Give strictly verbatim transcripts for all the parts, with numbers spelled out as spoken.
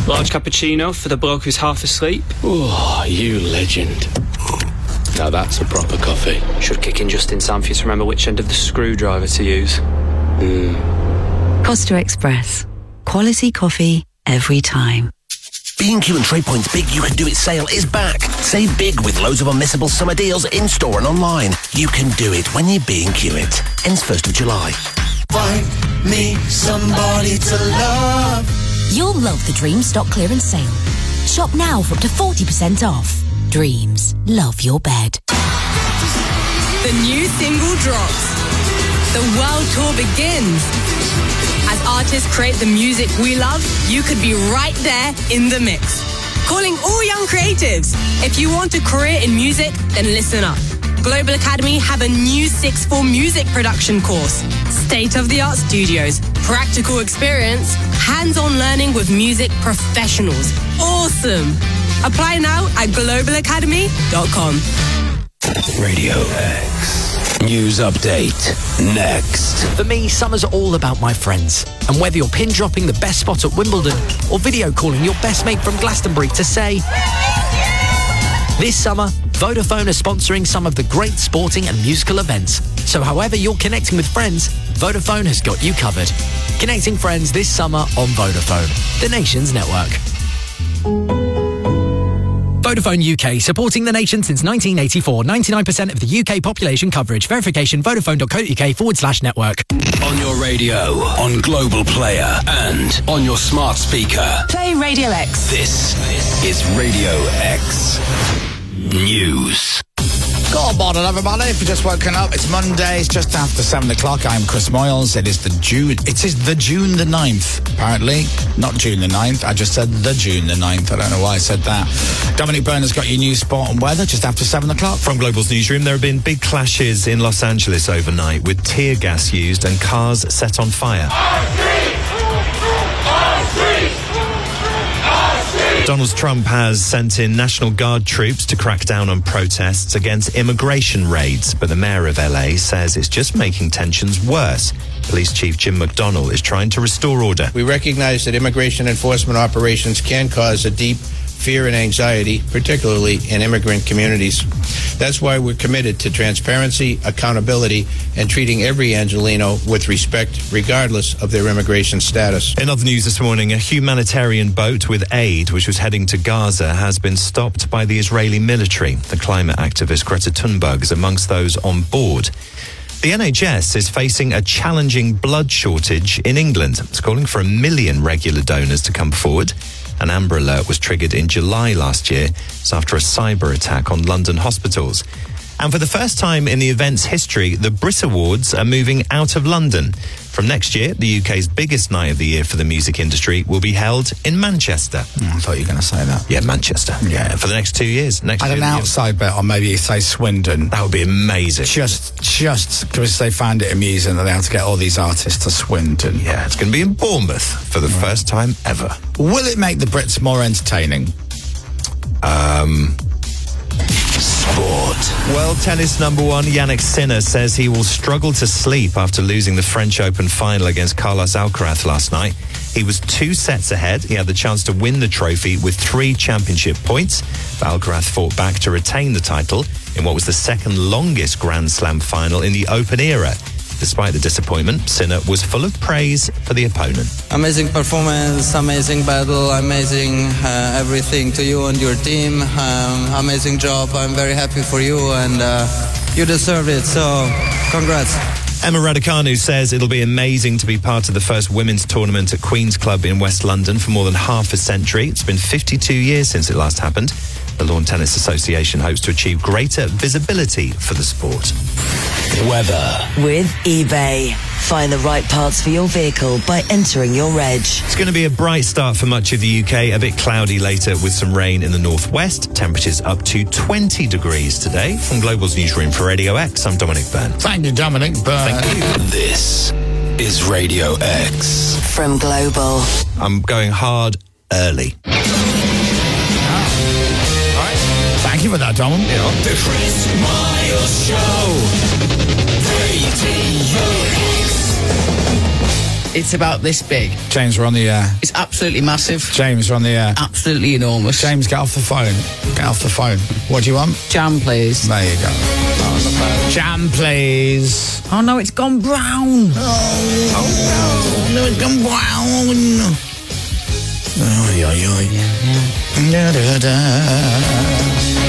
Large cappuccino for the bloke who's half asleep. Oh, you legend. Now that's a proper coffee. Should kick in just in time for you to remember which end of the screwdriver to use. Mm. Costa Express. Quality coffee every time. B and Q and Trade Point's Big You Can Do It sale is back. Save big with loads of unmissable summer deals in-store and online. You can do it when you B and Q it. Ends first of July. Find me somebody to love. You'll love the Dreams stock clearance sale. Shop now for up to forty percent off. Dreams. Love your bed. The new single drops. The world tour begins. As artists create the music we love, you could be right there in the mix. Calling all young creatives. If you want a career in music, then listen up. Global Academy have a new sixth form music production course. State-of-the-art studios, practical experience, hands-on learning with music professionals. Awesome! Apply now at global academy dot com. Radio X. News update. Next. For me, summer's all about my friends. And whether you're pin dropping the best spot at Wimbledon or video calling your best mate from Glastonbury to say... This summer, Vodafone are sponsoring some of the great sporting and musical events. So however you're connecting with friends, Vodafone has got you covered. Connecting friends this summer on Vodafone, the nation's network. Vodafone U K, supporting the nation since nineteen eighty-four. ninety-nine percent of the U K population coverage. Verification, vodafone.co.uk forward slash network. On your radio, on Global Player, and on your smart speaker. Play Radio X. This is Radio X News. Good morning, everybody. If you've just woken up, it's Monday. It's just after seven o'clock. I'm Chris Moyles. It is the June. It is the June the ninth, apparently. Not June the ninth. I just said the June the ninth. I don't know why I said that. Dominic Byrne's got your news, sport and weather just after seven o'clock. From Global's newsroom, there have been big clashes in Los Angeles overnight with tear gas used and cars set on fire. Donald Trump has sent in National Guard troops to crack down on protests against immigration raids, but the mayor of L A says it's just making tensions worse. Police Chief Jim McDonnell is trying to restore order. We recognize that immigration enforcement operations can cause a deep fear and anxiety, particularly in immigrant communities. That's why we're committed to transparency, accountability, and treating every Angelino with respect, regardless of their immigration status. In other news this morning, a humanitarian boat with aid, which was heading to Gaza, has been stopped by the Israeli military. The climate activist Greta Thunberg is amongst those on board. The N H S is facing a challenging blood shortage in England. It's calling for a million regular donors to come forward. An Amber Alert was triggered in July last year. It's after a cyber attack on London hospitals. And for the first time in the event's history, the Brit Awards are moving out of London. From next year, the U K's biggest night of the year for the music industry will be held in Manchester. Mm, I thought you were going to say that. Yeah, Manchester. Yeah, for the next two years. Next and year, an outside bet, or maybe you say Swindon. That would be amazing. Just, just because they found it amusing that they had to get all these artists to Swindon. Yeah, it's going to be in Bournemouth for the right. first time ever. Will it make the Brits more entertaining? Um... Sport. World tennis number one Jannik Sinner says he will struggle to sleep after losing the French Open final against Carlos Alcaraz last night. He was two sets ahead. He had the chance to win the trophy with three championship points. But Alcaraz fought back to retain the title in what was the second longest Grand Slam final in the Open era. Despite the disappointment, Sinner was full of praise for the opponent. Amazing performance, amazing battle, amazing uh, everything to you and your team. Um, amazing job. I'm very happy for you, and uh, you deserve it. So, congrats. Emma Raducanu says it'll be amazing to be part of the first women's tournament at Queen's Club in West London for more than half a century. It's been fifty-two years since it last happened. The Lawn Tennis Association hopes to achieve greater visibility for the sport. Weather. With eBay. Find the right parts for your vehicle by entering your reg. It's going to be a bright start for much of the U K, a bit cloudy later with some rain in the northwest. Temperatures up to twenty degrees today. From Global's newsroom for Radio X, I'm Dominic Byrne. Thank you, Dominic Byrne. Thank you. This is Radio X. From Global. I'm going hard early. Thank you for that, Dom. Yeah. The Chris Miles Show. Radio X. It's about this big. James, we're on the air. It's absolutely massive. James, we're on the air. Absolutely enormous. James, get off the phone. Get off the phone. What do you want? Jam, please. There you go. Jam, please. Oh, no, it's gone brown. Oh, oh no. No, it's gone brown. Oh, yeah, yeah. Da, da, da.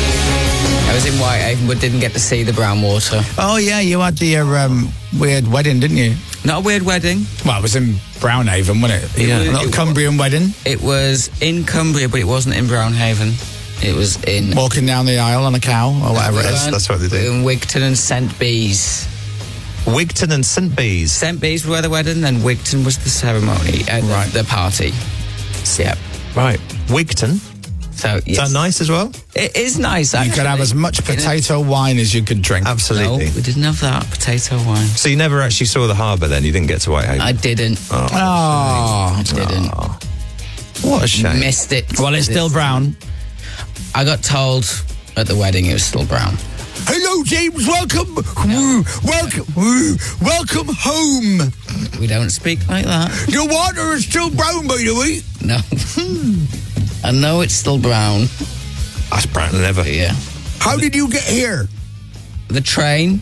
I was in Whitehaven but didn't get to see the brown water. Oh, yeah, you had the uh, um, weird wedding, didn't you? Not a weird wedding. Well, it was in Brownhaven, wasn't it? It Yeah. was- A little it- Cumbrian wedding. It was in Cumbria, but it wasn't in Brownhaven. It was in... Walking down the aisle on a cow, or whatever it is. That's what they do. In Wigton and Saint Bees. Wigton and Saint Bees. Saint Bees were the wedding, then Wigton was the ceremony, uh, Right. the party. Yep. Right. Wigton. So, Is yes. that nice as well? It is nice, You actually. could have as much potato wine as you could drink. No, Absolutely. we didn't have that. Potato wine. So you never actually saw the harbour then? You didn't get to Whitehaven? I didn't. Oh, I didn't. What a shame. Missed it. well, it's still brown. I got told at the wedding it was still brown. Hello, James. Welcome. Woo, welcome. Woo, welcome home. We don't speak like that. Your water is still brown, by the way. No. I know it's still brown. That's brown than ever. Yeah. How did you get here? The train.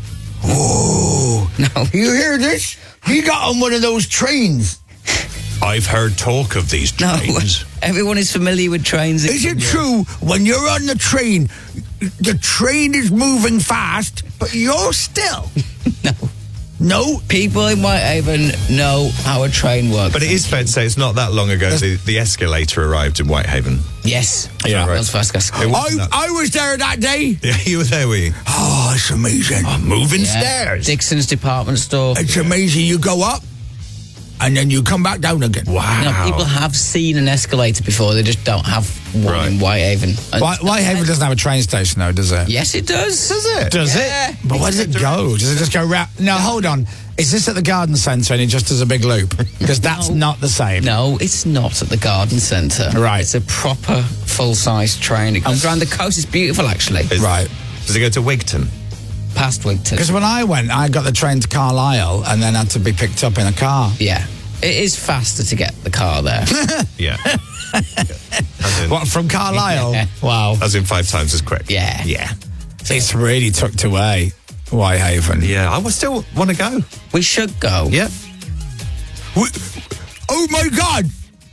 Oh, No. you hear this? He got on one of those trains. I've heard talk of these No. trains. Everyone is familiar with trains. Is it true when you're on the train, the train is moving fast, but you're still? No. No? People in Whitehaven know how a train works. But it is fair to say it's not that long ago the, the escalator arrived in Whitehaven. Yes. Yeah, right. That was first gas. It wasn't I, that- I was there that day. Yeah, you were there, were you? Oh, it's amazing. Oh, moving Yeah. stairs. Dixon's department store. It's amazing. You go up, and then you come back down again. Wow. You know, people have seen an escalator before. They just don't have one Right. in Whitehaven. And- White, Whitehaven doesn't have a train station, though, does it? Yes, it does. Does it? Does Yeah. it? But where does it go? Does it just go round? No, hold on. Is this at the garden centre and it just does a big loop? Because that's No. not the same. No, it's not at the garden centre. Right. It's a proper full-size train. It comes around the coast. It's beautiful, actually. Is- Right. Does it go to Wigton? Past Wigton. Because when I went, I got the train to Carlisle and then had to be picked up in a car. Yeah. It is faster to get the car there. Yeah. As in, What, from Carlisle? Yeah. Wow. as in five times as quick. Yeah. Yeah. It's really tucked away, Whitehaven. Yeah, I would still want to go. We should go. Yeah. We- oh my God!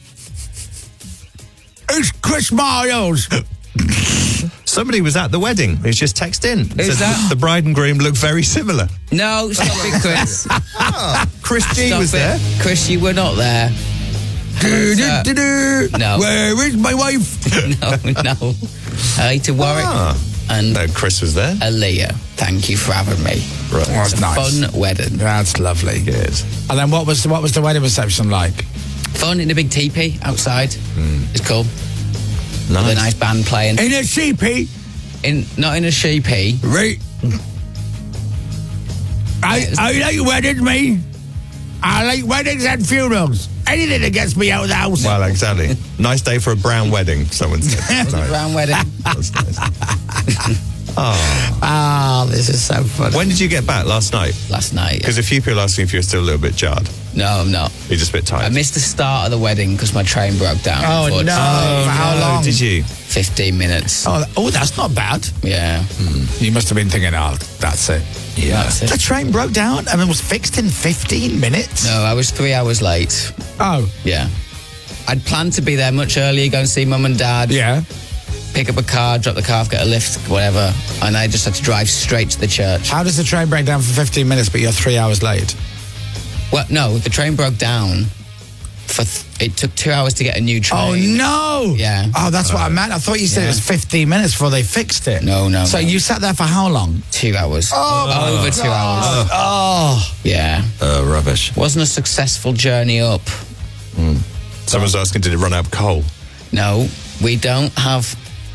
It's Chris Miles. Somebody was at the wedding. He was just texted in. Who's Said that? The bride and groom look very similar. No, stop it, Chris. Chris G Stop was it. there. Chris, you were not there. Du-du-du-du. No. Where is my wife? No, no. Uh, to Warwick Ah. and No, Chris was there. Aaliyah. Thank you for having me. Right. That's It's a nice. fun wedding. That's lovely. Good. And then what was the, what was the wedding reception like? Fun in a big teepee outside. It's cool. With a Nice. nice band playing. In a sheepy. In not in a sheepy. Right. I, I like weddings, me. I like weddings and funerals. Anything that gets me out of the house. Well, exactly. Nice day for a brown wedding, someone said. Nice. Brown wedding. That's nice. Oh. Ah, this is so funny. When did you get back? Last night? Last night. Because a few people asking if you're still a little bit jarred. No, I'm not. You're just a bit tired. I missed the start of the wedding because my train broke down. Oh, unfortunately. no. For how long? Did you? fifteen minutes. Oh, oh, that's not bad. Yeah. You must have been thinking, oh, that's it. Yeah. That's it. The train broke down and it was fixed in fifteen minutes. No, I was three hours late. Oh, Yeah. I'd planned to be there much earlier, go and see mum and dad. yeah. Pick up a car, drop the car off, get a lift, whatever. And I just had to drive straight to the church. How does the train break down for fifteen minutes, but you're three hours late? Well, no, the train broke down. For th- it took two hours to get a new train. Oh, no. Yeah. Oh, that's what I meant. I thought you said Yeah. it was fifteen minutes before they fixed it. No, no, So no. you sat there for how long? Two hours. Oh, Over two hours. Oh. Yeah. Oh, rubbish. Wasn't a successful journey up. Someone's asking, did it run out of coal? No, we don't have.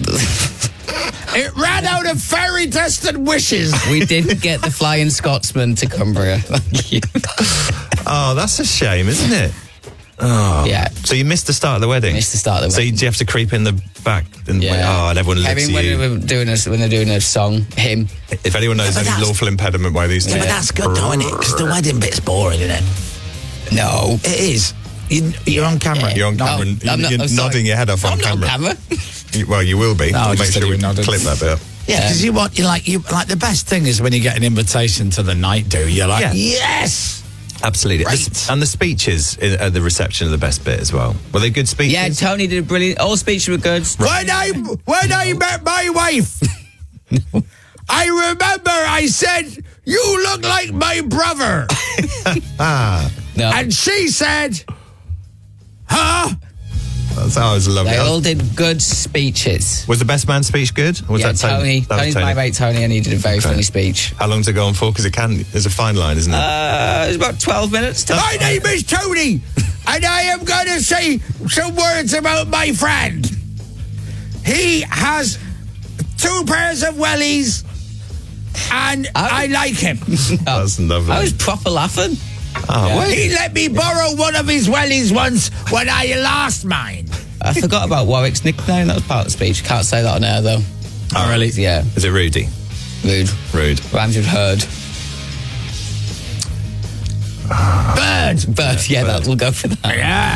It ran out of fairy tested wishes. We didn't get the Flying Scotsman to Cumbria. Oh, that's a shame, isn't it? Oh. Yeah. So you missed the start of the wedding? Missed the start of the So wedding. you, do you have to creep in the back and wait, oh, and everyone looks I mean, at when you. they were doing a, when they're doing a song, him. If anyone knows But any that's- lawful impediment why these Yeah, things. but that's good, though, isn't it? Because the wedding bit's boring, isn't it? No. It is. You, you're on camera. You're on camera. Oh, and I'm not- you're I'm sorry. nodding your head off on I'm not on camera. camera. You- well, you will be. No, I We'll just make said sure you we nodded. clip that bit. Yeah, because you want you like you like the best thing is when you get an invitation to the night do. You're like, Yeah. yes. Absolutely. Right. The- and the speeches at the reception are the best bit as well. Were they good speeches? Yeah, Tony did a brilliant. All speeches were good. When I when I met my wife, I remember I said, "You look like my brother," Ah, No. and she said, "Huh?" that's always lovely. They all did good speeches. Was the best man speech good? Or was yeah, that Tony. That was Tony's my mate, Tony, and he did a very Okay. funny speech. How long to go on for? Because it can. There's a fine line, isn't it? Uh, it was about twelve minutes. To My name is Tony, and I am going to say some words about my friend. He has two pairs of wellies, and I, like him. That's lovely. I was proper laughing. Oh, Yeah. wait. He let me borrow one of his wellies once when I lost mine. I forgot about Warwick's nickname. That was part of the speech. Can't say that on air, though. Oh, really? Yeah. Is it Rudy? Rude. Rude. Rhymes with herd. Bird. Bird. Yeah, that will go for that. Yeah.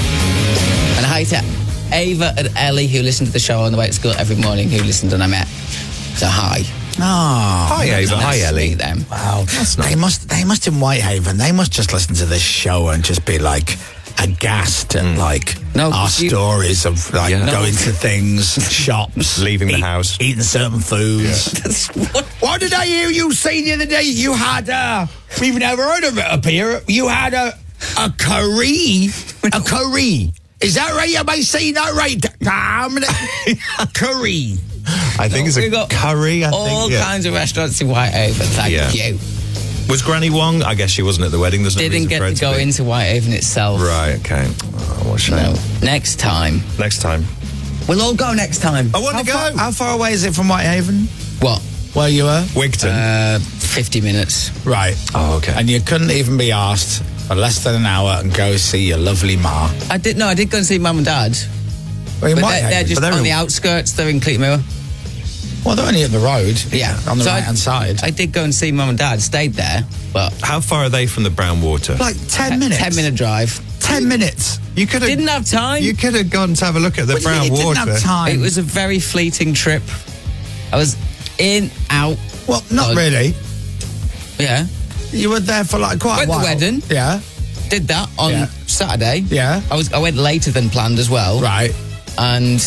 And hi to Ava and Ellie, who listen to the show on the way to school every morning, who listened and I met. So hi. Oh, Hi, Ava. Hi, Nice to Ellie. meet them. wow. They must. They must in Whitehaven. They must just listen to this show and just be like aghast at like No, our you- stories of like Yeah. going to things, shops, Leaving the eat- house. eating certain foods. what? What did I hear you say the other day? You had uh we've never heard of it up here. You had a a curry. A curry. Is that right? Am I saying that right? Damn it. Curry. I think it's We've a got curry. I All think. Yeah. kinds of restaurants in Whitehaven. Thank Yeah. you. Was Granny Wong? I guess she wasn't at the wedding. There's no Didn't reason get for her to go be. into Whitehaven itself. Right. Okay. Oh, what a shame. No. Next time. Next time. We'll all go next time. I want How to go. far, how far away is it from Whitehaven? What? Where you were? Wigton. Uh, fifty minutes. Right. oh, okay. And you couldn't even be asked for less than an hour and go see your lovely ma. I did no, I did go and see Mum and Dad. Well, in But they're, Whitehaven? they're just But they're on in- the outskirts. They're in Cleatmoor. Well, they're only at the road. Yeah. On the So I- right hand side. I did go and see Mum and Dad. Stayed there, but How far are they from the Brown Water? like ten minutes. ten minute drive. Ten minutes. You could have. Didn't have time. You could have gone to have a look at the What do you Brown mean you Water. didn't have time. It was a very fleeting trip. I was in, out. Well, not Oh. really. Yeah. You were there for like quite Went a the while. wedding. Yeah. Did that on Yeah. Saturday. Yeah. I was. I went later than planned as well. Right. And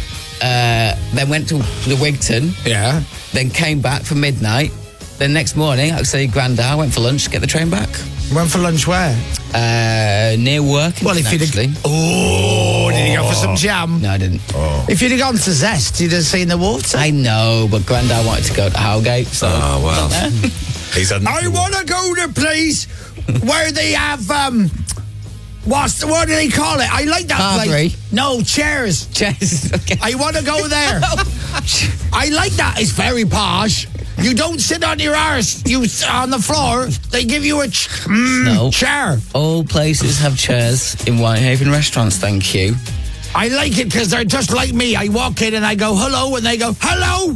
uh, then went to the Wigton. Yeah. Then came back for midnight. Then next morning, I say Grandad, I went for lunch to get the train back. Went for lunch where? Uh, near work. Well, if you'd actually. have. Oh, did you go for some jam? No, I didn't. If you'd have gone to Zest, you'd have seen the water. I know, but Grandad wanted to go to Howgate, so. Oh, well. Not there. He's had. I want to go to a place where they have um. What's the, what do they call it? I like that Carvery. place. No, chairs. Chairs. Okay. I want to go there. I like that. It's very posh. You don't sit on your arse. You sit on the floor. They give you a ch- mm, No. chair. All places have chairs in Whitehaven restaurants, thank you. I like it because they're just like me. I walk in and I go hello, and they go hello.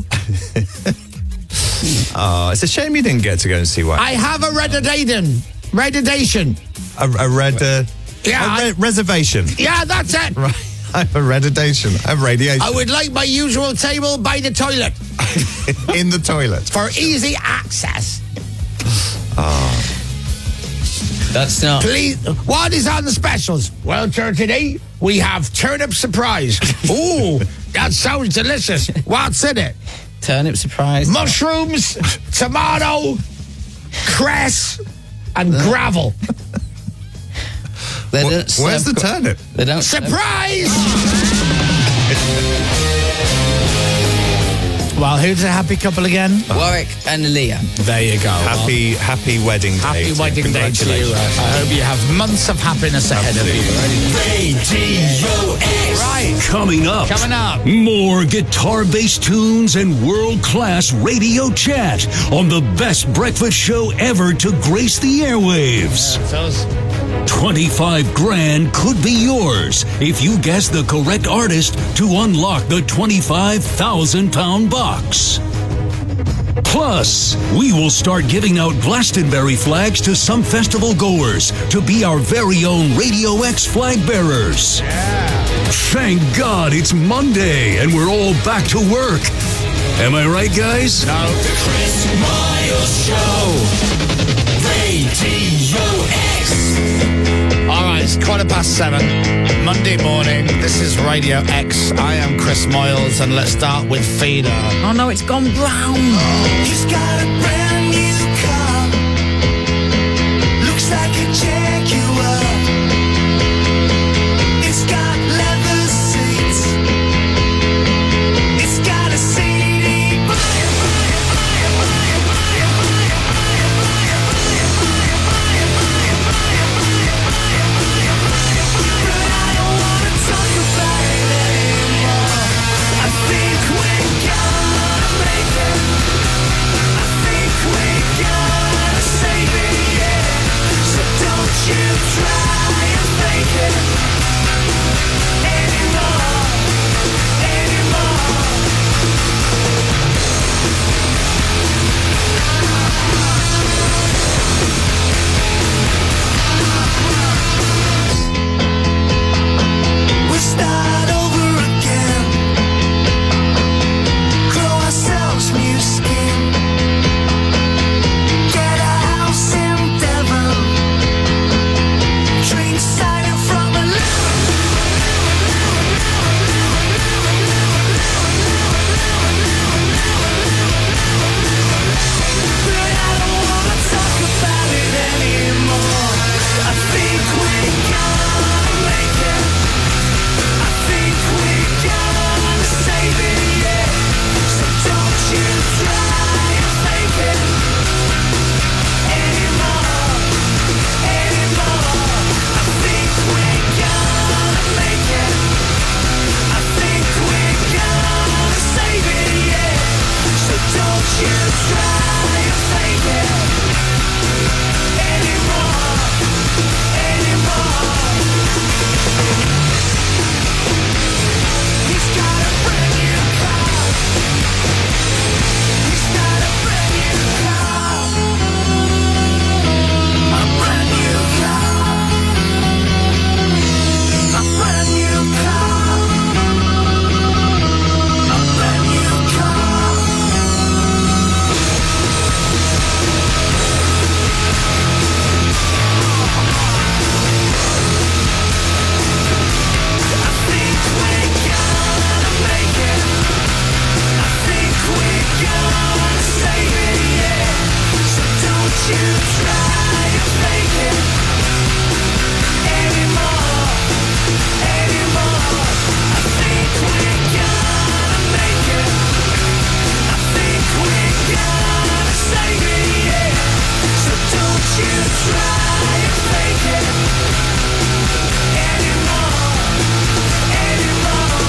Oh, it's a shame you didn't get to go and see what. I have a redidation. Redidation. A, a red. Uh, Yeah, a re- reservation. Yeah, that's it. Right. I have a redidation. I have radiation. I would like my usual table by the toilet In the toilet. for easy access. That's not. Please, what is on the specials? Well, sir, today we have turnip surprise. Ooh, that sounds delicious. What's in it? Turnip surprise. Mushrooms, tomato, cress, and gravel. They Wh- don't where's serve the gra- turnip? They don't. serve- Surprise! Well, who's a happy couple again? Warwick and Leah. There you go. Happy, happy wedding day. Happy to you. wedding day to you. Congratulations. I hope you have months of happiness ahead of you. Radio X. Right. Coming up. Coming up. More guitar-based tunes and world-class radio chat on the best breakfast show ever to grace the airwaves. twenty-five grand could be yours if you guess the correct artist to unlock the twenty-five thousand pound box. Plus, we will start giving out Glastonbury flags to some festival goers to be our very own Radio X flag bearers. Yeah. Thank God it's Monday and we're all back to work. Am I right, guys? No. The Chris Miles Show. Radio X. All right, it's quarter past seven, Monday morning. This is Radio X. I am Chris Moyles, and let's start with Feeder. Oh no, it's gone brown. He's got a brand new car. Looks like a Jaguar. It's got leather seats. It's got a C D player. You try and fake it anymore, anymore. We start over again, grow ourselves new skin, get a house in Devon. Silent from a but I don't wanna talk about it anymore. I think we're gonna make it. I think we're gonna save it, yeah. So don't you try and fake it anymore, anymore. We're gonna make it. I think we're gonna save it, yeah. So don't you try and fake it anymore, anymore. He's got a brand new car. He's got a brand new car. A brand new car. A brand new car. A brand new car. I think we're gonna make it. I think we're gonna save it, yeah. So don't you try and fake it anymore, anymore. I think we're gonna make it. I think we're gonna save it, yeah. So don't you try and fake it anymore, anymore.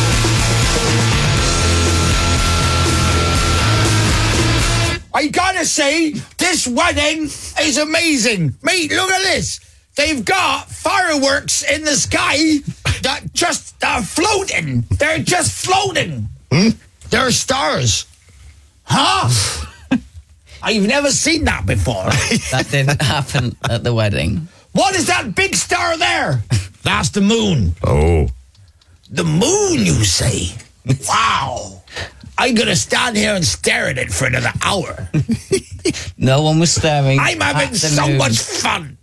I gotta say, this wedding is amazing. Mate, look at this. They've got fireworks in the sky that just are floating. They're just floating. Hmm? They're stars. Huh? I've never seen that before. That didn't happen at the wedding. What is that big star there? That's the moon. Oh. The moon, you say? Wow. I'm going to stand here and stare at it for another hour. No one was staring. I'm having so moon. much fun.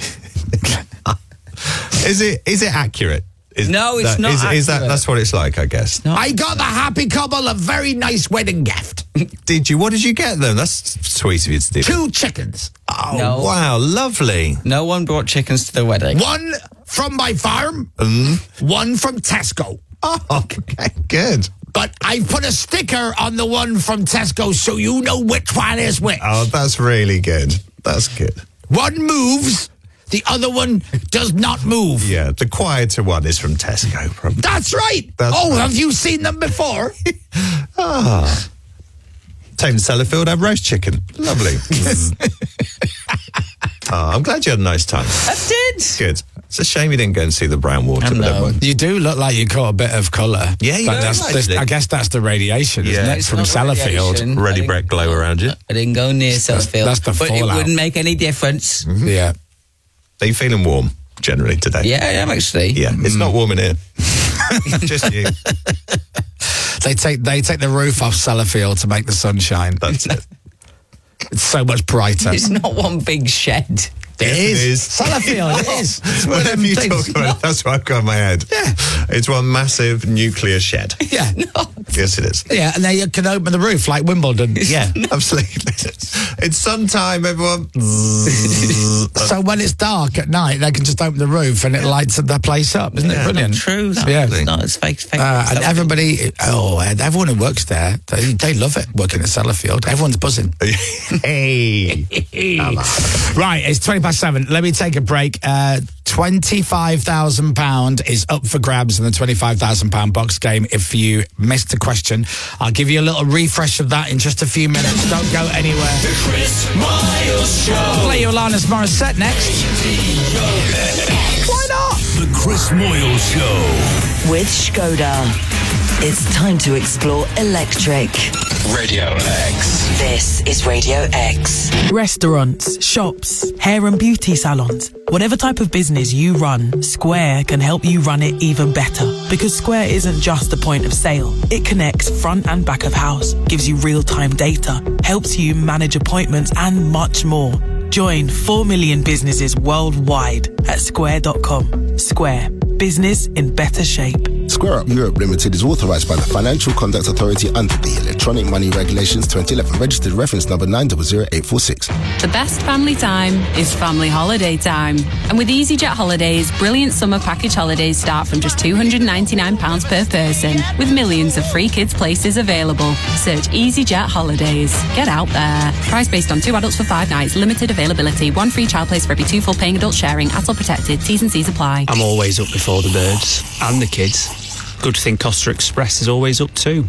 Is it is it accurate? Is no, it's that, not is, accurate. Is that that's what it's like, I guess? I got the happy couple a very nice wedding gift. Did you? What did you get them? That's sweet of you to do. Two chickens. Oh, No. wow, lovely. No one brought chickens to the wedding. One from my farm, Mm. one from Tesco. Oh, okay, good. But I put a sticker on the one from Tesco so you know which one is which. Oh, that's really good. That's good. One moves, the other one does not move. Yeah, the quieter one is from Tesco, probably. That's right. That's oh, right. have you seen them before? Ah. Tame Sellafield had roast chicken. Lovely. Oh, I'm glad you had a nice time. I did. Good. It's a shame you didn't go and see the brown water. I know. You do look like you caught a bit of colour. Yeah, you but do, that's, actually. this, I guess that's the radiation, isn't Yeah. it, It's from not Sellafield? radiation. Ready I break glow around you. I didn't go near Sellafield. that's the But fallout. it wouldn't make any difference. Mm-hmm. Yeah. Are you feeling warm generally today? Yeah, I am actually. Yeah, it's not warm in here. Just you. They take they take the roof off Sellafield to make the sun shine. That's it. It's so much brighter. It's not one big shed. It Yes, is. it is. Sellafield, it is. It's one of Whatever them you things. talk about, that's what I've got in my head. Yeah. It's one massive nuclear shed. Yeah. Yes, it is. Yeah, and they can open the roof like Wimbledon. Yeah, absolutely. It's sun time, everyone. So when it's dark at night, they can just open the roof and it lights the place up. Isn't Yeah. it brilliant? Not true. No, Yeah. it's not. It's fake. fake Uh, and Sellafield. everybody, oh, and everyone who works there, they, they love it working at Sellafield. Everyone's buzzing. Hey. Right, it's twenty past seven. Let me take a break. Uh, twenty-five thousand pounds is up for grabs in the twenty-five thousand pounds box game. If you missed a question, I'll give you a little refresh of that in just a few minutes. Don't go anywhere. The Chris Miles Show. Play your Alanis Morissette next. Why not? The Chris Moyle Show. With Skoda. It's time to explore electric. Radio X. This is Radio X. Restaurants, shops, hair and beauty salons. Whatever type of business you run, Square can help you run it even better. Because Square isn't just a point of sale. It connects front and back of house, gives you real-time data, helps you manage appointments and much more. Join four million businesses worldwide at square dot com. Square. Business in better shape. Square Up Europe Limited is authorised by the Financial Conduct Authority under the Electronic Money Regulations twenty eleven, registered reference number nine zero zero eight four six. The best family time is family holiday time. And with EasyJet Holidays, brilliant summer package holidays start from just two hundred ninety-nine pounds per person, with millions of free kids places available. Search EasyJet Holidays. Get out there. Price based on two adults for five nights, limited availability, one free child place for every two full paying adults sharing, A S L protected, T's and C's apply. I'm always up before the birds and the kids. Good thing Costa Express is always up too.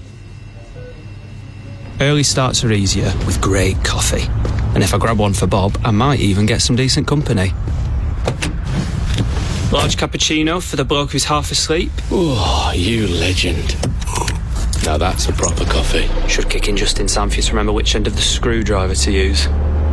Early starts are easier with great coffee. And if I grab one for Bob, I might even get some decent company. Large cappuccino for the bloke who's half asleep. Oh, you legend. Now that's a proper coffee. Should kick in just in time for you to remember which end of the screwdriver to use.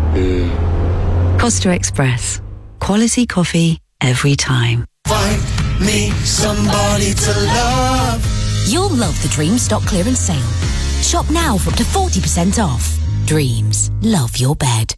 Mm. Costa Express. Quality coffee every time. Find me somebody to love. You'll love the Dreams stock clearance sale. Shop now for up to forty percent off. Dreams. Love your bed.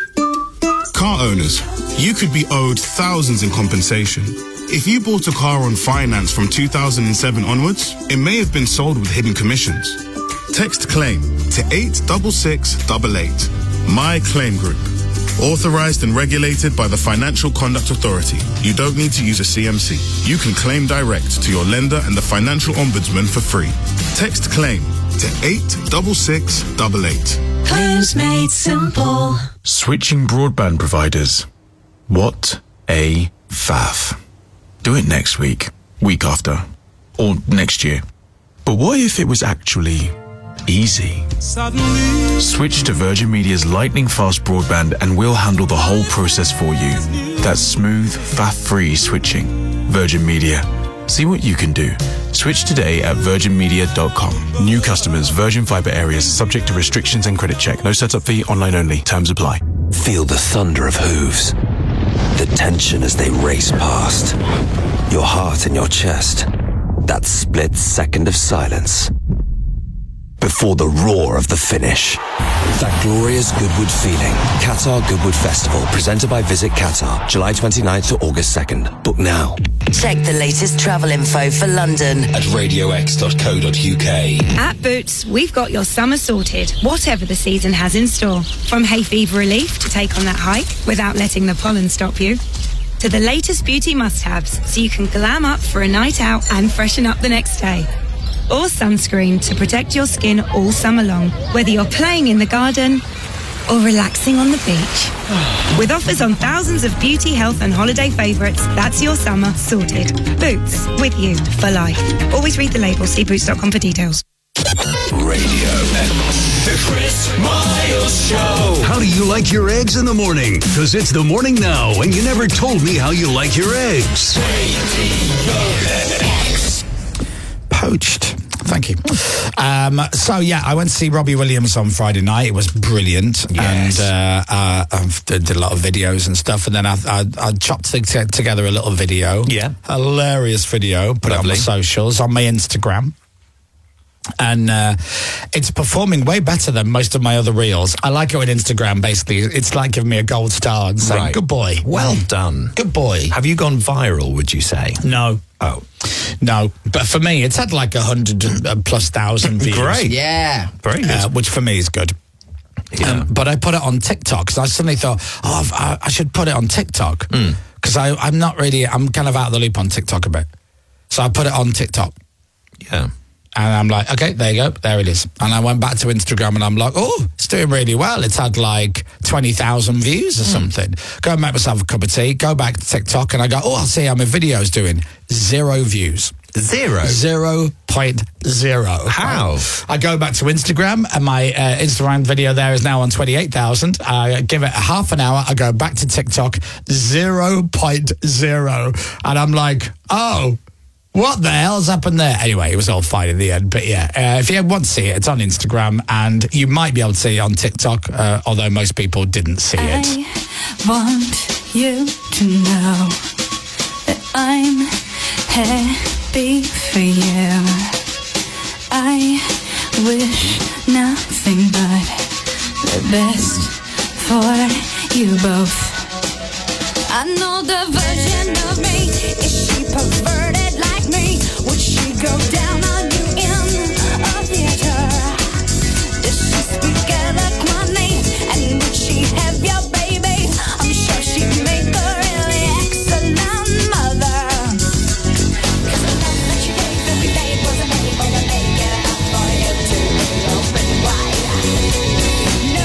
Car owners, you could be owed thousands in compensation. If you bought a car on finance from two thousand seven onwards, it may have been sold with hidden commissions. Text CLAIM to eight six six eight eight. My Claim Group. Authorized and regulated by the Financial Conduct Authority. You don't need to use a C M C. You can claim direct to your lender and the Financial Ombudsman for free. Text CLAIM to eight six six eight eight. Claims made simple. Switching broadband providers. What a faff. Do it next week, week after, or next year. But what if it was actually easy? Suddenly. Switch to Virgin Media's lightning fast broadband and we'll handle the whole process for you. That's smooth, faff-free switching. Virgin Media. See what you can do. Switch today at virgin media dot com. New customers, Virgin Fibre areas, subject to restrictions and credit check. No setup fee, online only. Terms apply. Feel the thunder of hooves. The tension as they race past. Your heart in your chest. That split second of silence. Before the roar of the finish. That glorious Goodwood feeling. Qatar Goodwood Festival, presented by Visit Qatar, July twenty-ninth to August second. Book now. Check the latest travel info for London at radio x dot co dot u k. At Boots, we've got your summer sorted, whatever the season has in store. From hay fever relief to take on that hike without letting the pollen stop you, to the latest beauty must-haves so you can glam up for a night out and freshen up the next day. Or sunscreen to protect your skin all summer long, whether you're playing in the garden or relaxing on the beach. With offers on thousands of beauty, health and holiday favourites, that's your summer sorted. Boots, with you for life. Always read the label, see boots dot com for details. Radio X. The Chris Miles Show. How do you like your eggs in the morning? Because it's the morning now, and you never told me how you like your eggs. Poached. Thank you. Um, so, yeah, I went to see Robbie Williams on Friday night. It was brilliant. Yes. And uh, uh, I did a lot of videos and stuff. And then I, I, I chopped t- together a little video. Yeah. Hilarious video. Put it on my socials, on my Instagram. And uh, it's performing way better than most of my other reels. I like it on Instagram, basically. It's like giving me a gold star and saying, Right. good boy. Well done. Good boy. Have you gone viral, would you say? No. Oh. No. But for me, it's had like a hundred plus thousand views. Great. Yeah. Very good. Uh, which for me is good. Yeah. Um, but I put it on TikTok because I suddenly thought, oh, I've, I, I should put it on TikTok. Because I I'm not really, I'm kind of out of the loop on TikTok a bit. So I put it on TikTok. Yeah. And I'm like, okay, there you go. There it is. And I went back to Instagram and I'm like, oh, it's doing really well. It's had like twenty thousand views or something. Go and make myself a cup of tea, go back to TikTok and I go, oh, I'll see how my video's doing. Zero views. Zero? Zero point zero. How? I go back to Instagram and my uh, Instagram video there is now on twenty-eight thousand. I give it a half an hour. I go back to TikTok, zero point zero. And I'm like, oh, what the hell's happened there? Anyway, it was all fine in the end. But yeah, uh, if you want to see it, it's on Instagram and you might be able to see it on TikTok, uh, although most people didn't see it. I want you to know that I'm happy for you. I wish nothing but the best for you both. I know the version of me, is she perverted like me? Would she go down on you in a theater? Does she speak eloquently? And would she have your baby? I'm sure she'd make a really excellent mother. 'Cause the love that you gave every day wasn't able to make it enough for you to be open wide. No.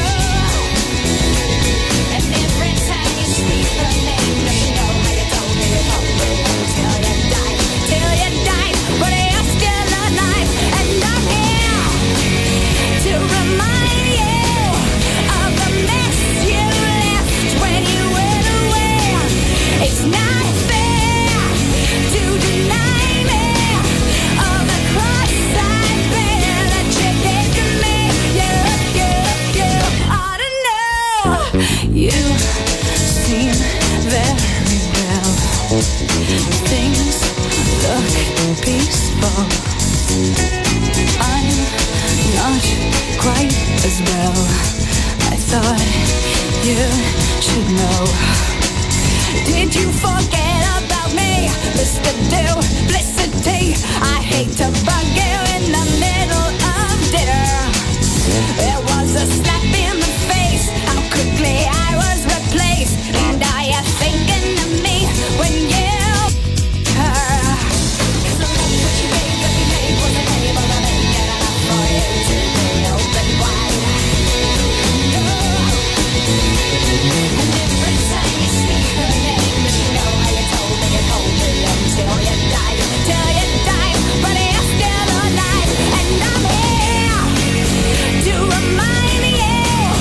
And every time you speak her name, does she know how you told me to hold me till you died, till you died, but you're still alive, and I'm here to remind you of the mess you left when you went away. It's not fair to deny me all the cross I bear that you gave to me. You, you, you ought to know. You seem very well. Things look peaceful. I'm not quite as well. I thought you should know. Did you forget about me, Mister Duplicity? I hate to bug you in the middle of dinner. There was a slap in the face, how quickly I was replaced. And are you thinking of me when you her? 'Cause the love that you gave every day wasn't able to make it enough for you to be open wide. No. And every time you speak her name, does she know how you told me to hold me until you died, till you died, but you're still alive, and I'm here to remind you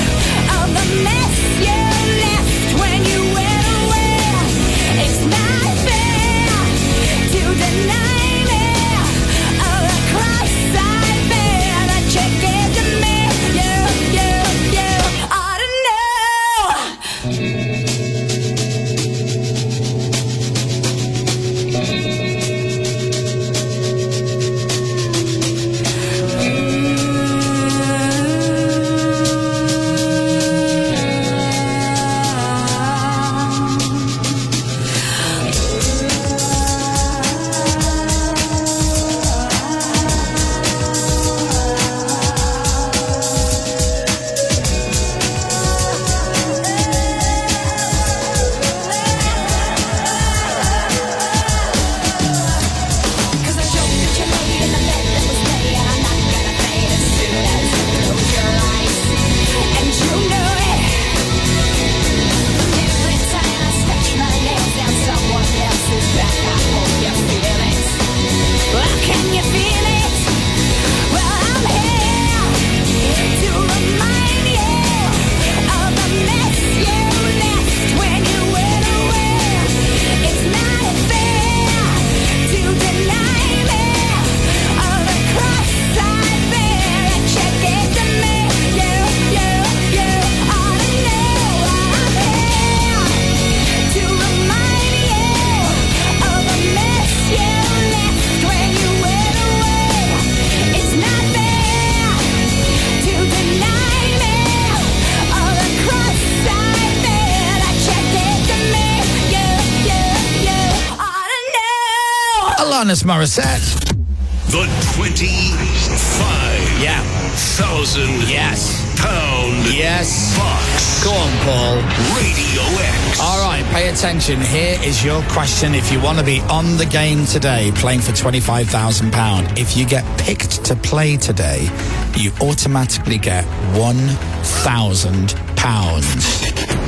Alanis Morissette. The twenty-five yeah. thousand yes. pound yes. box. Go on, Paul. Radio X. All right, pay attention. Here is your question. If you want to be on the game today, playing for twenty-five thousand pounds, if you get picked to play today, you automatically get one thousand pounds.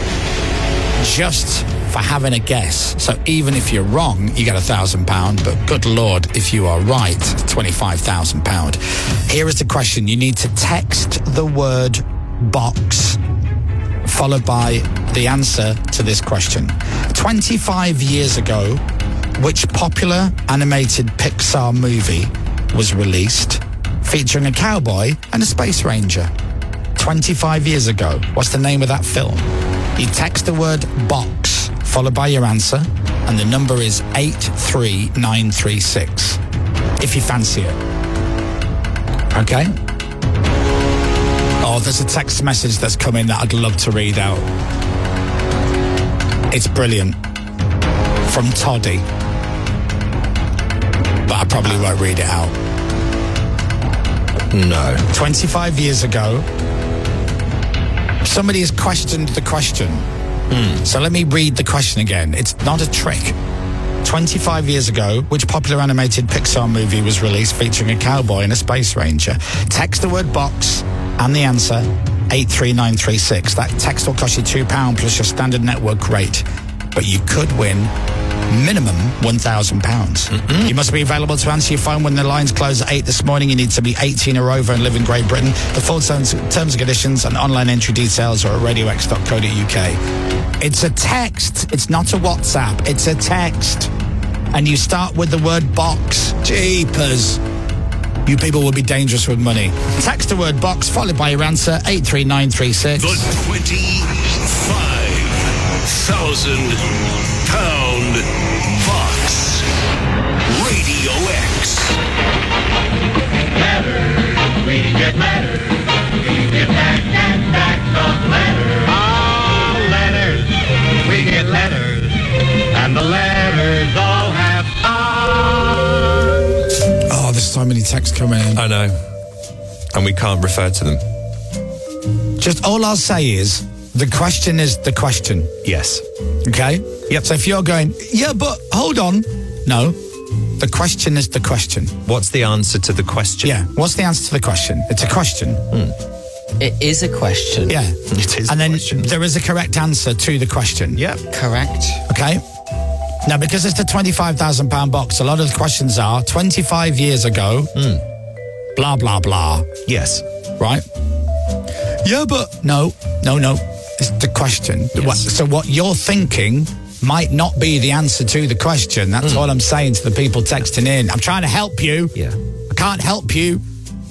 Just for having a guess. So even if you're wrong, you get a thousand pound. But good Lord, if you are right, twenty-five thousand pound. Here is the question. You need to text the word box followed by the answer to this question. twenty-five years ago, which popular animated Pixar movie was released featuring a cowboy and a space ranger? twenty-five years ago. What's the name of that film? You text the word box followed by your answer, and the number is eight three nine three six if you fancy it. Okay? Oh, there's a text message that's come in that I'd love to read out. It's brilliant. From Toddy. But I probably won't read it out. No. twenty-five years ago, somebody has questioned the question. Mm. So let me read the question again. It's not a trick. twenty-five years ago, which popular animated Pixar movie was released featuring a cowboy and a space ranger? Text the word box and the answer, eight three nine three six. That text will cost you two pounds plus your standard network rate. But you could win minimum one thousand pounds. You must be available to answer your phone when the lines close at eight this morning. You need to be eighteen or over and live in Great Britain. The full terms, terms and conditions and online entry details are at radio x dot co dot u k. It's a text. It's not a WhatsApp. It's a text. And you start with the word box. Jeepers. You people will be dangerous with money. Text the word box followed by your answer, eight three nine three six. The twenty-five thousand pound box. Radio X. Letters, we get letters. We get back and back of letters. Oh, letters, we get letters. And the letters all have R's. Oh, there's so many texts coming in. I know. And we can't refer to them. Just all I'll say is, the question is the question. Yes. Okay? Yep. So if you're going, yeah, but hold on. No. The question is the question. What's the answer to the question? Yeah. What's the answer to the question? It's a question. Mm. It is a question. Yeah. It is And then a question. there is a correct answer to the question. Yeah. Correct. Okay? Now, because it's the twenty-five thousand pound box, a lot of the questions are twenty-five years ago, Mm. blah, blah, blah. Yes. Right? Yeah, but no, no, no. It's the question. Yes. What, so what you're thinking might not be the answer to the question. That's Mm. all I'm saying to the people texting in. I'm trying to help you. Yeah. I can't help you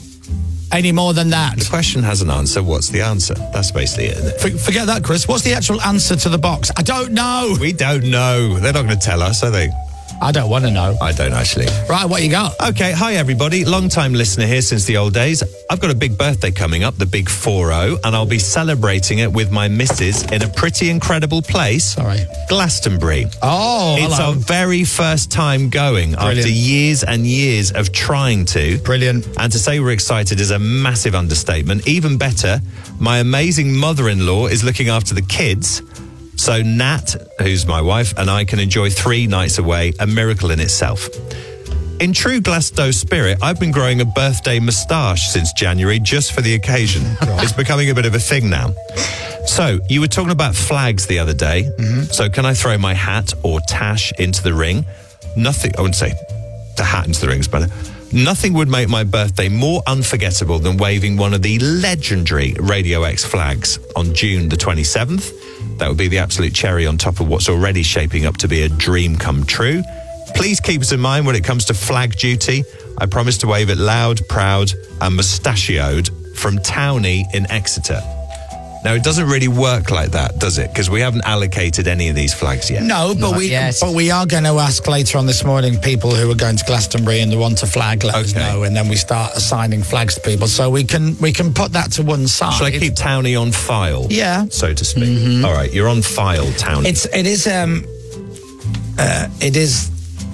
any more than that. The question has an answer. What's the answer? That's basically it, isn't it? For, forget that, Chris. What's the actual answer to the box? I don't know. We don't know. They're not going to tell us, are they? I don't want to know. I don't actually. Right, what you got? Okay, hi everybody. Long time listener here since the old days. I've got a big birthday coming up, the big four oh, and I'll be celebrating it with my missus in a pretty incredible place. Sorry. Glastonbury. Oh, It's hello. our very first time going Brilliant. after years and years of trying to. Brilliant. And to say we're excited is a massive understatement. Even better, my amazing mother-in-law is looking after the kids. So Nat, who's my wife, and I can enjoy three nights away, a miracle in itself. In true Glasto spirit, I've been growing a birthday moustache since January just for the occasion. It's becoming a bit of a thing now. So, you were talking about flags the other day. Mm-hmm. So can I throw my hat or tash into the ring? Nothing, I wouldn't say the hat into the ring is better. Nothing would make my birthday more unforgettable than waving one of the legendary Radio X flags on June the twenty-seventh. That would be the absolute cherry on top of what's already shaping up to be a dream come true. Please keep us in mind when it comes to flag duty. I promise to wave it loud, proud and mustachioed from Towney in Exeter. Now, it doesn't really work like that, does it? Because we haven't allocated any of these flags yet. No, but Not we yet. but we are going to ask later on this morning people who are going to Glastonbury and they want a flag, let us Okay. know, and then we start assigning flags to people. So we can we can put that to one side. Shall I keep Towney on file? Yeah. So to speak. All right, you're on file, Towney. It's it is um uh, it is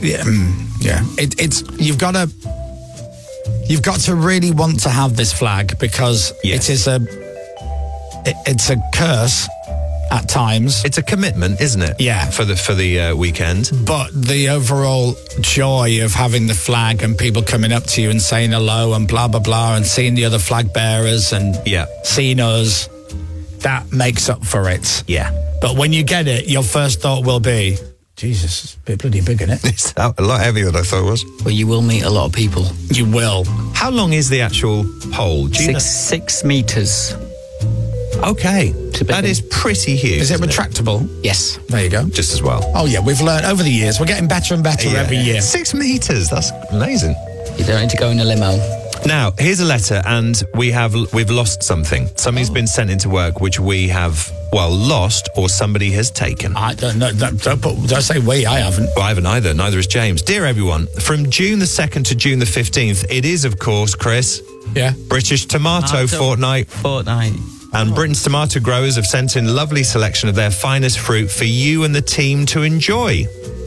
Yeah, mm, yeah. It, it's you've got to you've got to really want to have this flag because Yes. it is a it, it's a curse at times. It's a commitment, isn't it? Yeah. For the for the uh, weekend. But the overall joy of having the flag and people coming up to you and saying hello and blah blah blah and seeing the other flag bearers and yeah. seeing us, that makes up for it. Yeah. But when you get it, your first thought will be, Jesus, it's a bit bloody big, isn't it? It's a lot heavier than I thought it was. Well, you will meet a lot of people. You will. How long is the actual pole? Do you Six six metres. know? Okay. That is pretty huge. Is it isn't retractable? Yes. There you go. Just as well. Oh, yeah, we've learned over the years. We're getting better and better Yeah. every year. Six metres. That's amazing. You don't need to go in a limo. Now, here's a letter, and we have we've lost something. Something's been sent into work, which we have well lost, or somebody has taken. I don't know. Don't, don't, put, don't say we. I haven't. Well, I haven't either. Neither has James. Dear everyone, from June the second to June the fifteenth, it is, of course, Chris. Yeah. British Tomato, Tomato Fortnight. Fortnight. And Britain's tomato growers have sent in lovely selection of their finest fruit for you and the team to enjoy.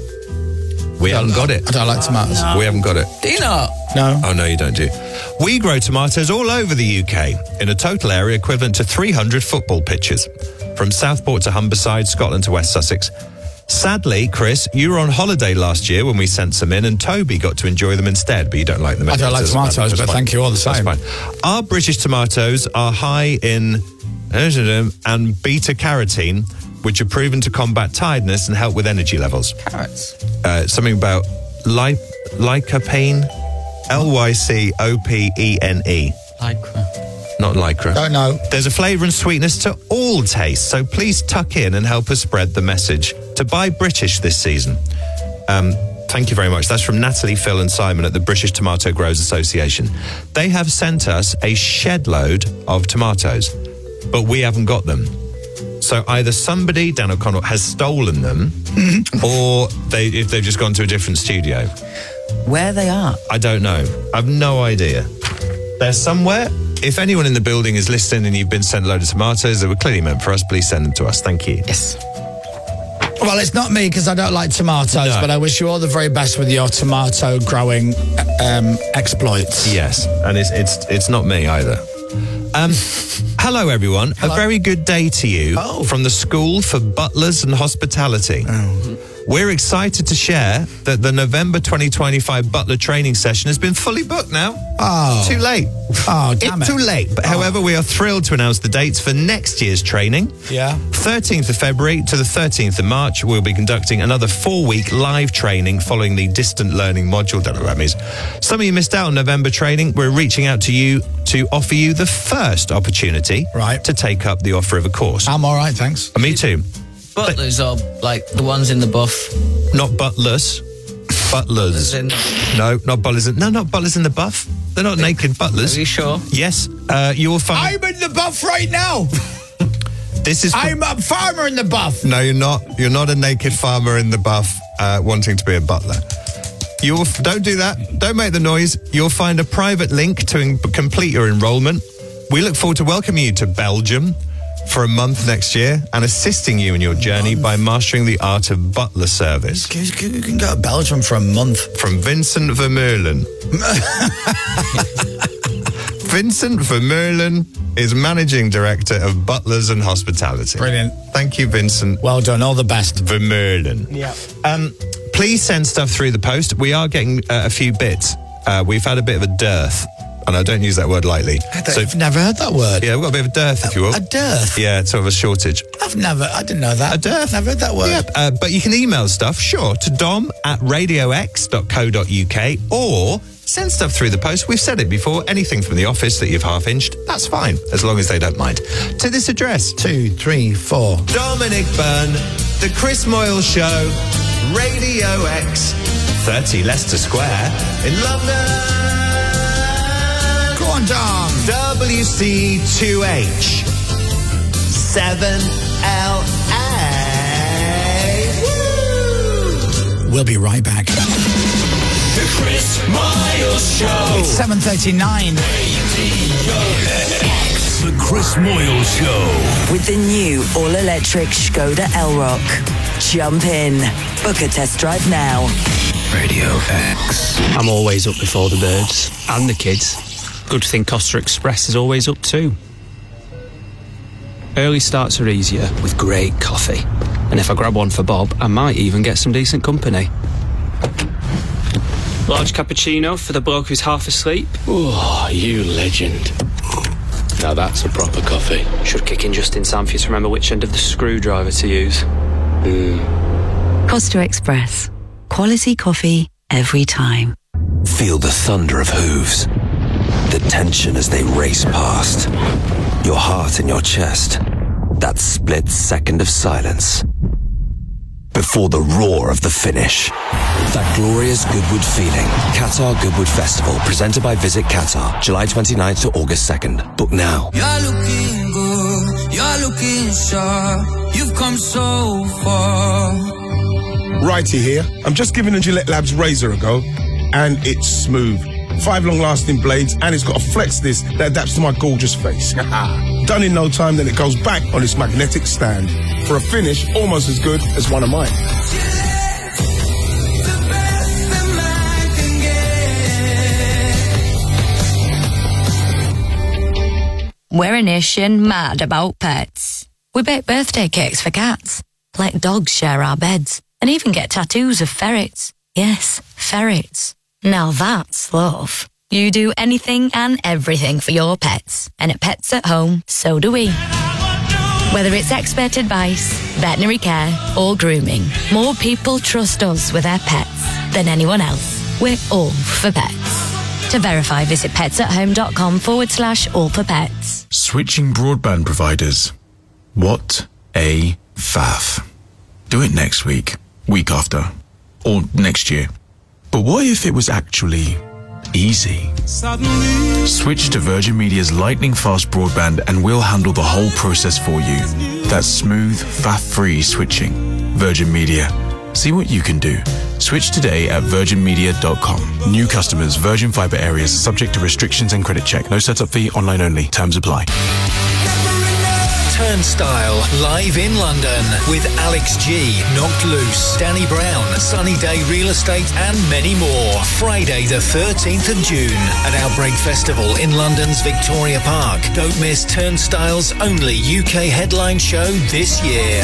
We haven't got it. I don't like tomatoes. We haven't got it. Do you not? No. Oh, no, you don't do. We grow tomatoes all over the U K in a total area equivalent to three hundred football pitches, from Southport to Humberside, Scotland to West Sussex. Sadly, Chris, you were on holiday last year when we sent some in, and Toby got to enjoy them instead, but you don't like them. I don't like anyway, so tomatoes, that's but fine. thank you all the same. That's fine. Our British tomatoes are high in and beta-carotene, which are proven to combat tiredness and help with energy levels. Carrots. Uh, something about ly- lycopene, L Y C O P E N E. Lycra. Not lycra. Don't know. There's a flavour and sweetness to all tastes, so please tuck in and help us spread the message to buy British this season. Um, thank you very much. That's from Natalie, Phil and Simon at the British Tomato Growers Association. They have sent us a shed load of tomatoes, but we haven't got them. So either somebody, Dan O'Connell, has stolen them, or they, if they've just gone to a different studio. Where they are? I don't know. I've no idea. They're somewhere. If anyone in the building is listening and you've been sent a load of tomatoes that were clearly meant for us, please send them to us. Thank you. Yes. Well, it's not me because I don't like tomatoes, No. but I wish you all the very best with your tomato growing um, exploits. Yes, and it's it's it's not me either. Um, hello, everyone. Hello. A very good day to you Oh. from the School for Butlers and Hospitality. Oh. We're excited to share that the November twenty twenty-five Butler training session has been fully booked now. Oh. Too late. Oh, damn it's it. too late. But however, we are thrilled to announce the dates for next year's training. Yeah. thirteenth of February to the thirteenth of March, we'll be conducting another four-week live training following the distant learning module. Don't know what that means. Some of you missed out on November training. We're reaching out to you to offer you the first opportunity Right. to take up the offer of a course. I'm all right, thanks. Me too. Butlers are like the ones in the buff. Not butlers. Butlers. As in- No, not butlers. No, not butlers in the buff. They're not naked butlers. Are you sure? Yes. Uh, you will find... I'm in the buff right now. This is... I'm a farmer in the buff. No, you're not. You're not a naked farmer in the buff uh, wanting to be a butler. You'll don't do that. Don't make the noise. You'll find a private link to en- complete your enrolment. We look forward to welcoming you to Belgium for a month next year and assisting you in your journey by mastering the art of butler service. You can go to Belgium for a month. From Vincent Vermeulen. Vincent Vermeulen is Managing Director of Butlers and Hospitality. Brilliant. Thank you, Vincent. Well done. All the best. Vermeulen. Yeah. Um, please send stuff through the post. We are getting uh, a few bits. Uh, we've had a bit of a dearth, and I don't use that word lightly. So, I've never heard that word. Yeah, we've got a bit of a dearth, if you will. A dearth? Yeah, sort of a shortage. I've never, I didn't know that. A dearth. Never heard that word. Yeah, uh, but you can email stuff, sure, to dom at radio x dot co dot uk or send stuff through the post. We've said it before. Anything from the office that you've half-inched, that's fine, as long as they don't mind. To this address. Two, three, four. Dominic Byrne, The Chris Moyle Show, Radio X, thirty Leicester Square in London. Go on, Dom. W C two H seven L A. Woo! We'll be right back. The Chris Miles Show. It's seven thirty-nine. The Chris Moyle Show. With the new all-electric Skoda Elrock. Jump in. Book a test drive now. Radio X. I'm always up before the birds and the kids. Good thing Costa Express is always up too. Early starts are easier with great coffee. And if I grab one for Bob, I might even get some decent company. Large cappuccino for the bloke who's half asleep. Oh, you legend. Now that's a proper coffee. Should kick in just in time for you to remember which end of the screwdriver to use. Mm. Costa Express. Quality coffee every time. Feel the thunder of hooves. The tension as they race past. Your heart in your chest. That split second of silence. Before the roar of the finish. That glorious Goodwood feeling. Qatar Goodwood Festival, presented by Visit Qatar, July twenty-ninth to August second. Book now. You're looking good, you're looking sharp. You've come so far. Righty here. I'm just giving a Gillette Labs razor a go, and it's smooth. Five long-lasting blades, and it's got a flex disc that adapts to my gorgeous face. Done in no time, then it goes back on its magnetic stand for a finish almost as good as one of mine. We're a nation mad about pets. We bake birthday cakes for cats, let dogs share our beds, and even get tattoos of ferrets. Yes, ferrets. Now that's love. You do anything and everything for your pets. And at Pets at Home, so do we. Whether it's expert advice, veterinary care, or grooming, more people trust us with their pets than anyone else. We're all for pets. To verify, visit petsathome.com forward slash all for pets. Switching broadband providers. What a faff. Do it next week, week after, or next year. But what if it was actually easy? Suddenly. Switch to Virgin Media's lightning fast broadband and we'll handle the whole process for you. That's smooth, faff-free switching. Virgin Media. See what you can do. Switch today at virgin media dot com. New customers, Virgin Fibre areas, subject to restrictions and credit check. No setup fee, online only. Terms apply. Turnstile, live in London with Alex G, Knocked Loose, Danny Brown, Sunny Day Real Estate and many more. Friday the thirteenth of June at Outbreak Festival in London's Victoria Park. Don't miss Turnstile's only U K headline show this year.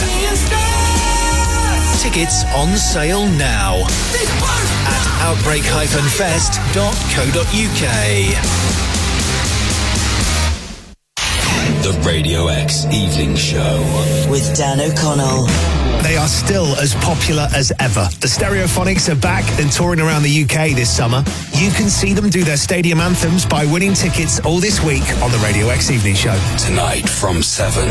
Tickets on sale now at outbreak dash fest dot co dot uk. The Radio X Evening Show with Dan O'Connell. They are still as popular as ever. The Stereophonics are back and touring around the U K this summer. You can see them do their stadium anthems by winning tickets all this week on the Radio X Evening Show. Tonight from seven.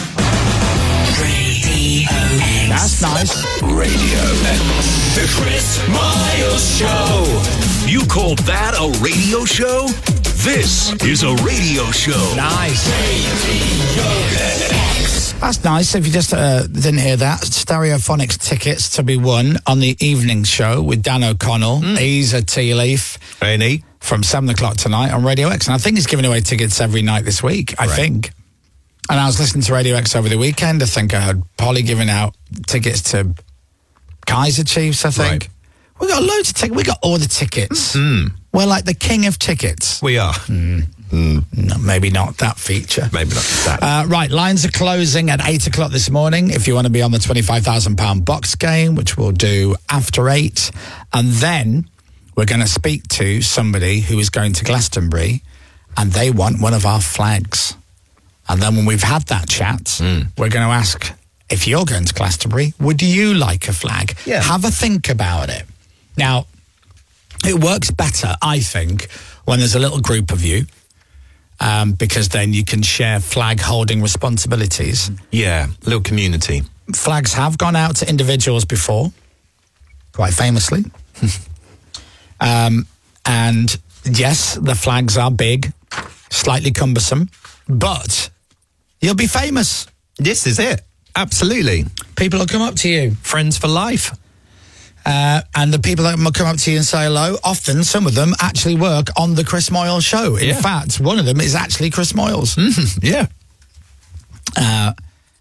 Radio X. That's nice. Radio X. The Chris Miles Show. You called that a radio show? This is a radio show. Nice. Radio X. That's nice. If you just uh, didn't hear that, Stereophonics tickets to be won on the evening show with Dan O'Connell. Mm. He's a tea leaf. Very neat. From seven o'clock tonight on Radio X. And I think he's giving away tickets every night this week, I right. think. And I was listening to Radio X over the weekend. I think I heard Polly giving out tickets to Kaiser Chiefs, I think. Right. We got loads of tickets. We got all the tickets. Mm. We're like the king of tickets. We are. Mm. Mm. No, maybe not that feature. Maybe not that. Uh, right, lines are closing at eight o'clock this morning if you want to be on the twenty-five thousand pound box game, which we'll do after eight. And then we're going to speak to somebody who is going to Glastonbury and they want one of our flags. And then when we've had that chat, mm. we're going to ask, if you're going to Glastonbury, would you like a flag? Yeah. Have a think about it. Now, it works better, I think, when there's a little group of you, um, because then you can share flag-holding responsibilities. Yeah, little community. Flags have gone out to individuals before, quite famously. um, and, yes, the flags are big, slightly cumbersome, but you'll be famous. This is it. Absolutely. People will come up to you. Friends for life. Uh, and the people that come up to you and say hello, often some of them actually work on the Chris Moyles show. In yeah. fact, one of them is actually Chris Moyles. Mm, yeah. Uh,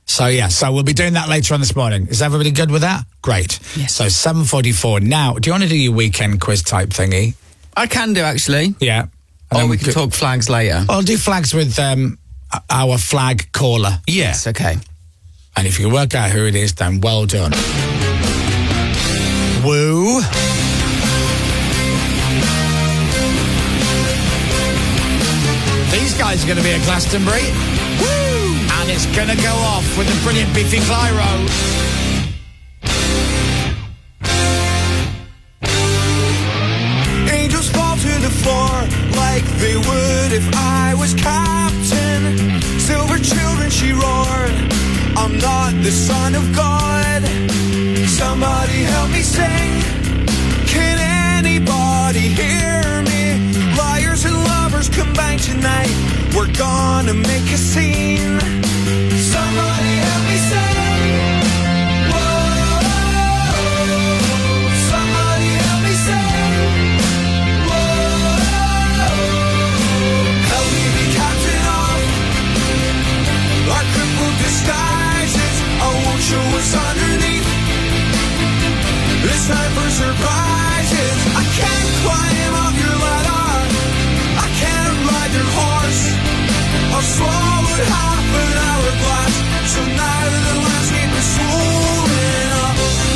So, yeah, so we'll be doing that later on this morning. Is everybody good with that? Great. Yes. So, seven forty-four. Now, do you want to do your weekend quiz type thingy? I can do, actually. Yeah. Or we can do, talk flags later. I'll do flags with um, our flag caller. Yes, okay. And if you can work out who it is, then well done. Woo. These guys are going to be at Glastonbury. Woo! And it's going to go off with the brilliant Biffy Clyro. Angels fall to the floor like they would if I was captain. Silver children, she roared. I'm not the son of God. Somebody help me sing. Can anybody hear me? Liars and lovers combine tonight. We're gonna make a scene. Somebody help me sing. Whoa. Somebody help me sing. Whoa. Help me be captain of our crippled disguises. I won't show what's underneath. It's time for surprises. I can't climb up your ladder. I can't ride your horse. I've swallowed half an hourglass, so now the landscape is swollen up.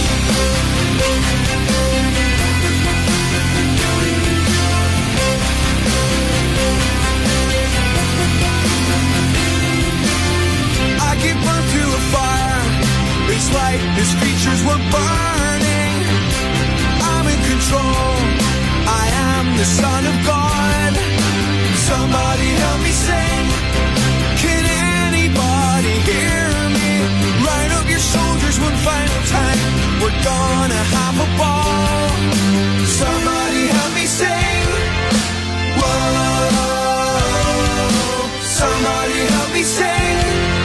I give birth to a fire. It's like his features were burning. I'm in control. I am the son of God. Somebody help me sing. Can anybody hear me? Line up your soldiers one final time. We're gonna have a ball. Somebody help me sing. Whoa. Somebody help me sing.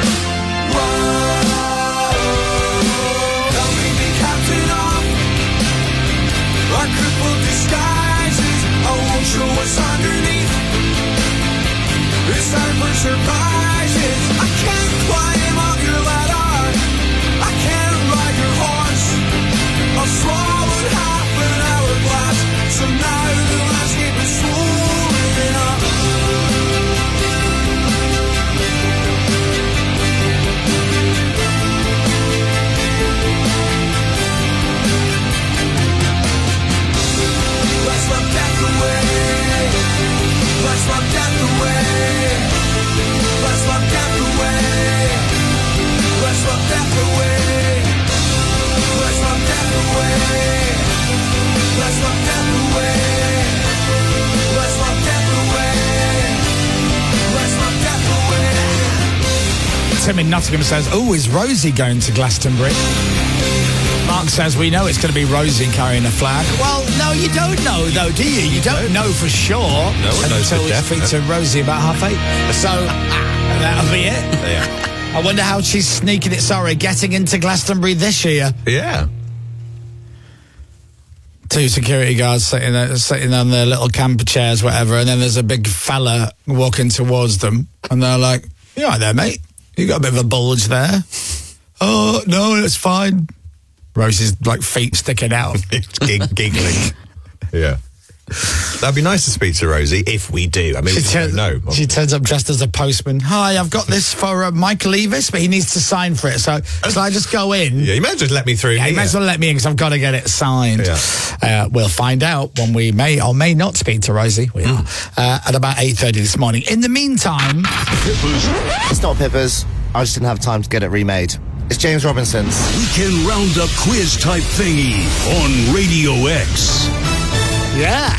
Whoa. Help me be captain of our crippled disguises. I won't show what's underneath. It's time for surprises. I can't climb up your ladder. I can't ride your horse. I've swallowed half an hourglass, so now the landscape is swollen up. Let's love death away. Let's love death away. Let's love death away. Let's love death away. Let's love death away. Let's love death away. Let's love death away. Let's love death away. Tim in Nottingham says, oh, is Rosie going to Glastonbury? Mark says, we know it's going to be Rosie carrying a flag. Well, no, you don't know, though, do you? You don't know for sure. No one knows until for we speak definite. to Rosie about half eight. So, that'll be it. Yeah. I wonder how she's sneaking it, sorry, getting into Glastonbury this year. Yeah. Two security guards sitting there, sitting on their little camper chairs, whatever, and then there's a big fella walking towards them, and they're like, you all right there, mate? You got a bit of a bulge there. Oh, no, it's fine. Rosie's, like, feet sticking out. Gig- giggling. Yeah. That'd be nice to speak to Rosie, if we do. I mean, She we turns, don't know. she turns up dressed as a postman. Hi, I've got this for uh, Michael Eavis, but he needs to sign for it. So, shall I just go in? Yeah, you may as well just let me through. Yeah, you may as well let me in because I've got to get it signed. Yeah. Uh, we'll find out when we may or may not speak to Rosie. We are uh, at about eight thirty this morning. In the meantime, It's not Pippers. I just didn't have time to get it remade. It's James Robinson's. Weekend Roundup quiz type thingy on Radio X. yeah.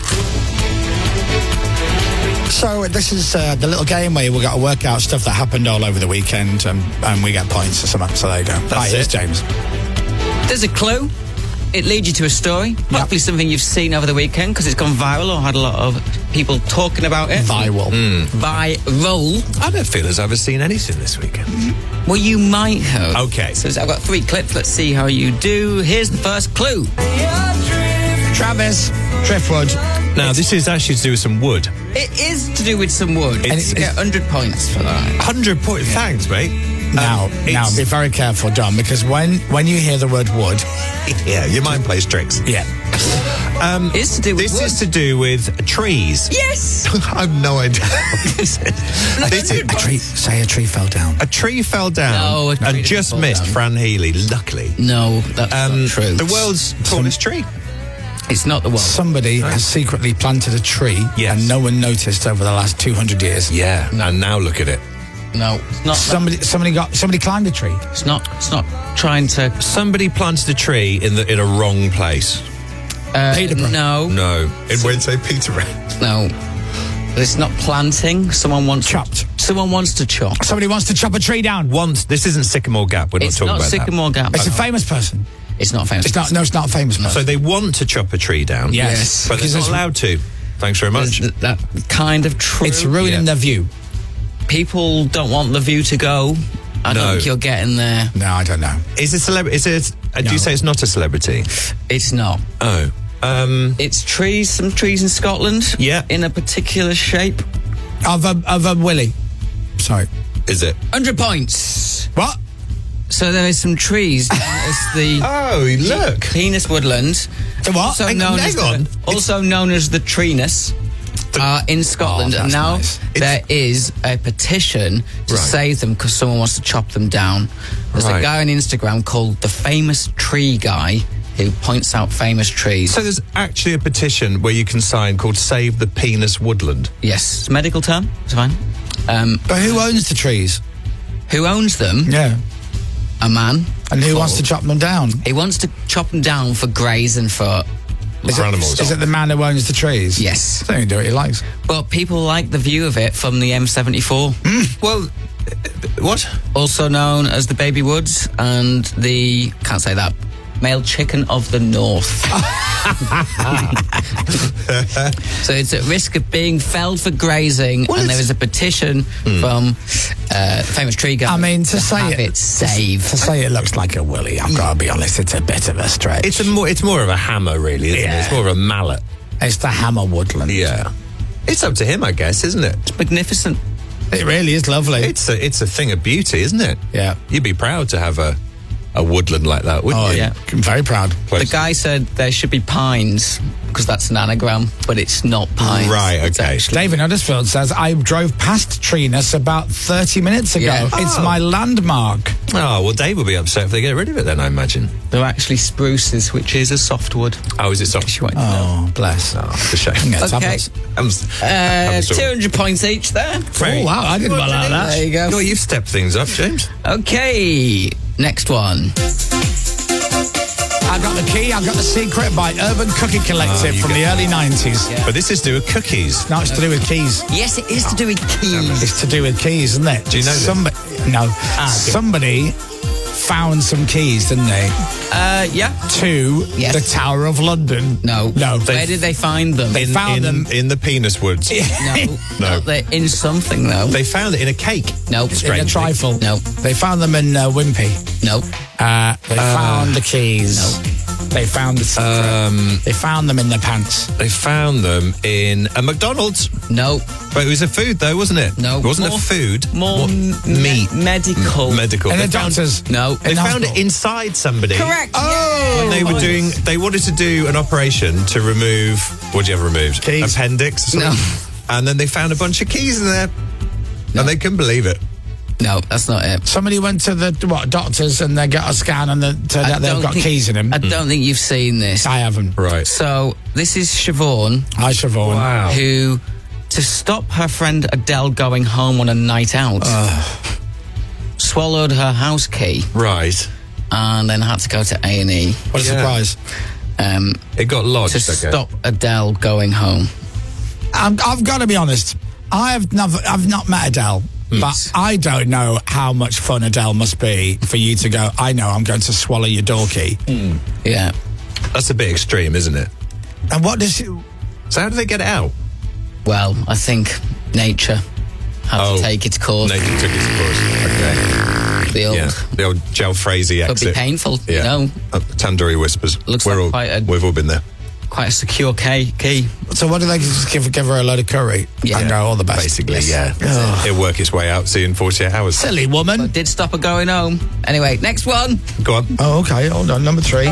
So this is uh, the little game where we've got to work out stuff that happened all over the weekend, and, and we get points or something. So there you go. Right, here's James. There's a clue. It leads you to a story. Hopefully something you've seen over the weekend because it's gone viral or had a lot of people talking about it. Viral. Viral. I don't feel as I've ever seen anything this weekend. Well, you might have. Okay. So I've got three clips. Let's see how you do. Here's the first clue. Travis, Driftwood. Now, this is actually to do with some wood. It is to do with some wood. It's- and you get one hundred points for that. one hundred points. Thanks, mate. Now, now, be very careful, John, because when when you hear the word wood, yeah, your mind plays tricks. Yeah. Um, it's to do with this wood. is to do with trees. Yes. I have no idea. what this is. This is a tree. Say a tree fell down. A tree fell down No, a tree and didn't just fall missed down. Fran Healy. Luckily, No, that's um, not true. the world's tallest tree. It's not the world. Somebody has secretly planted a tree, Yes. and no one noticed over the last two hundred years. Yeah, and now look at it. No, it's not. Somebody, somebody got, somebody climbed a tree. It's not. It's not trying to. Somebody planted a tree in the in a wrong place. Uh, Peterborough. No, No, it went to Peterborough. no. It's not planting. Someone wants Chopped. Someone wants to chop. Somebody wants to chop a tree down. Once this isn't Sycamore Gap. We're not It's talking not about Sycamore Gap. It's a famous person. It's not famous. It's not. No, it's not a famous that. person. So they want to chop a tree down. Yes. but they're Because not it's- allowed to. Thanks very much. Is that kind of true. It's ruining Yeah. their view. People don't want the view to go. I No. don't think you're getting there. No, I don't know. Is it celebrity? Is it? Uh, Do No. you say it's not a celebrity? It's not. Oh, um, It's trees. Some trees in Scotland. Yeah. In a particular shape. Of a of a willy. Sorry. is it? Hundred points. What? So there is some trees. It's the Oh, look. Penis Woodland. The what? Also Hang- known hang as on. the, also known as the Treenus. Uh, in Scotland, Oh, and that's now nice. there is a petition to Right. save them because someone wants to chop them down. There's Right. a guy on Instagram called the Famous Tree Guy who points out famous trees. So there's actually a petition where you can sign called "Save the Penis Woodland." Yes, it's a medical term. It's fine. Um, But who owns the trees? who owns them? Yeah. A man. And who wants to Called- chop them down? He wants to chop them down for graze and for. Is For it, animals. Is it the man who owns the trees? Yes. So he can do what he likes. But people like the view of it from the M seventy-four. Well, what? Also known as the Baby Woods and the, can't say that, male chicken of the north. So it's at risk of being felled for grazing, and there is a petition from uh, famous tree guy. I mean, to, to say have it, it saved. To say it looks like a willy, I've got to be honest, it's a bit of a stretch. It's a more. It's more of a hammer, really. Isn't Yeah. it? It's more of a mallet. It's the Hammer Woodland. Yeah. It's up to him, I guess, isn't it? It's magnificent. It really is lovely. It's a. It's a thing of beauty, isn't it? Yeah. You'd be proud to have a a woodland like that, wouldn't Oh, you? yeah. I'm very proud. Close. The guy said there should be pines because that's an anagram, but it's not pines. Right, It's okay. actually- David Huddersfield says, I drove past Treenus about thirty minutes ago. Yeah. It's Oh. my landmark. Oh, well, Dave will be upset if they get rid of it then, I imagine. They're actually spruces, which is a softwood. Oh, is it soft? You won't know. Oh, bless. Oh, it's a shame. Yeah, Okay. tablets. I'm, Uh, I'm sorry. two hundred points each there. Great. Oh, wow, I didn't like that. There you go. Oh, you've stepped things up, James. Okay, next one. I got the key, I got the secret by Urban Cookie Collective Oh, you from get- the early nineties. But this is to do with cookies. No, it's to do with keys. Yes, it is to do with keys. It's to do with keys, isn't it? Do you know this? Somebody, no. Ah, okay. Somebody found some keys, didn't they? Uh, yeah. To Yes. the Tower of London. No. No. Where did they find them? They in, found in, them. in the penis woods. No, No. no, they're in something though. They found it in a cake. No, In a Strangely. trifle. No. They found them in uh, Wimpy. no. Uh, they found the keys. No. They found the secret. Um, they found them in their pants. they found them in a McDonald's. No. But it was a food, though, wasn't it? No. It wasn't More- a food. More What- m- meat. medical. Medical. In They the found- doctors. No. They in found hospital. it inside somebody. Correct. Oh, When they were nice. doing, they wanted to do an operation to remove, what do you have removed? Keys. Appendix or No. something? And then they found a bunch of keys in there. And they couldn't believe it. No, that's not it. Somebody went to the what doctors and they got a scan and they turned I out they've don't got think- keys in them. I don't think you've seen this. I haven't. Right. So this is Siobhan, Hi, Siobhan. Wow. who, to stop her friend Adele going home on a night out, swallowed her house key Right. and then had to go to A and E. What a Yeah. surprise. Um, It got lodged. to okay. stop Adele going home. I'm, I've got to be honest. I have never, I've not met Adele, but I don't know how much fun Adele must be for you to go. I know I'm going to swallow your door key. Yeah. That's a bit extreme, isn't it? And what does? She, So how do they get it out? Well, I think nature had Oh, to take its course. Nature took its course. Okay. The old Yeah. The old Jalfrezi could exit. be painful, Yeah. you know. Uh, Tandoori whispers. Looks We're like all, quite a- We've all been there. quite a secure key. key. So what do they just give, give her a load of curry? Yeah. And go, all the best. Basically, Yes. yeah. Oh. It'll work its way out, see you in forty-eight hours. Silly woman. But did stop her going home. Anyway, next one. Go on. Oh, okay. Hold on. Number three.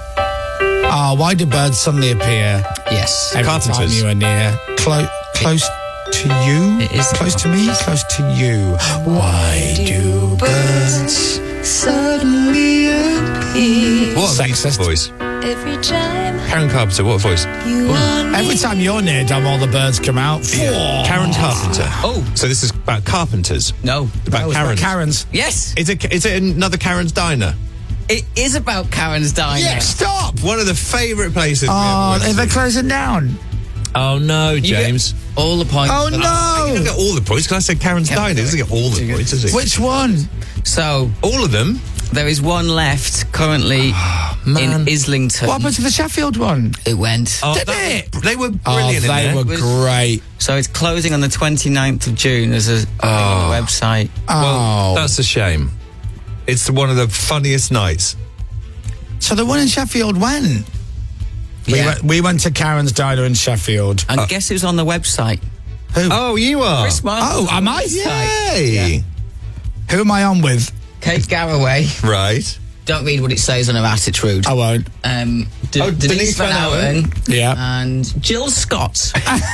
Ah, why do birds suddenly appear? Yes. Every time Carpenters. you are near. Clo- close to you? It is Close to me? Close to you. Why do birds suddenly appear? What a Sexist. voice. Every time Karen Carpenter, what a voice. you want Every time you're near, Dom, all the birds come out. Karen Carpenter. Oh. So this is about carpenters. No. About Oh, it's Karens. about Karens. Yes. Is it, is it another Karen's Diner? It is about Karen's Diner. Yeah, stop! One of the favourite places. Oh, we ever they're went to. closing down. Oh no, You get James. all the points. Oh, for that. You don't no! get all the points because I said Karen's Diner. He doesn't get all the points, does he? Which one? So, All of them? there is one left currently man. in Islington. What happened to the Sheffield one? It went. Oh, Did that it? was- they were Oh, brilliant in they there. were Was- great. So it's closing on the twenty-ninth of June as a Oh. on the website. Oh. Well, that's a shame. It's one of the funniest nights. So the one in Sheffield when? We, Yeah. went, we went to Karen's Diner in Sheffield. And guess who's on the website? Who? Oh, you are? Chris Martin. Oh, am I? Yay! Who am I on with? Kate Garraway. Right. Don't read what it says on her attitude. I won't. Um, D- Oh, Denise, Denise Van Van Outen. Outen. Yeah. And Jill Scott.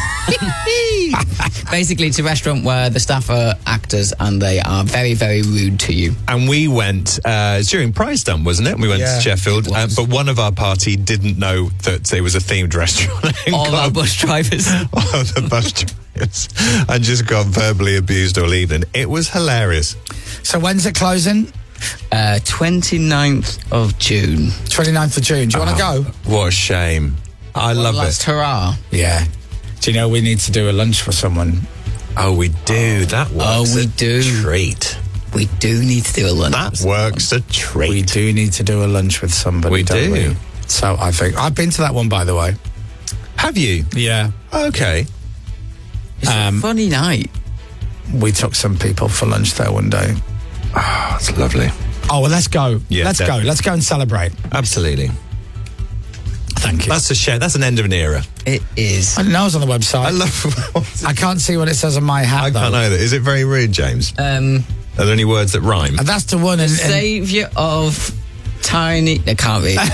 Basically, it's a restaurant where the staff are actors and they are very, very rude to you. And we went, uh, it's during Prize Dump, wasn't it? We went Yeah, to Sheffield, it uh, was. but one of our party didn't know that it was a themed restaurant. and All our got- bus drivers. all of the bus drivers, and just got verbally abused all evening. It was hilarious. So when's it closing? Uh, twenty-ninth of June. twenty-ninth of June. Do you want to Oh, go? What a shame. I One love last it. hurrah. Yeah. Do you know we need to do a lunch for someone? Oh, we do. That works. Oh, we a do. Treat. We do need to do a lunch. That works a treat. We do need to do a lunch with somebody. We don't do. We? So I think I've been to that one, by the way. Have you? Yeah. Okay. It's Um, a funny night. We took some people for lunch there one day. Oh, it's lovely. Oh, well, let's go. Yeah, let's definitely. go. Let's go and celebrate. Absolutely. Thank you. That's a shame. That's an end of an era. It is. I didn't know it was on the website. I love. I can't see what it says on my hat, I though. can't either. Is it very rude, James? Um, Are there any words that rhyme? And that's the one in... in Saviour of tiny... I can't read.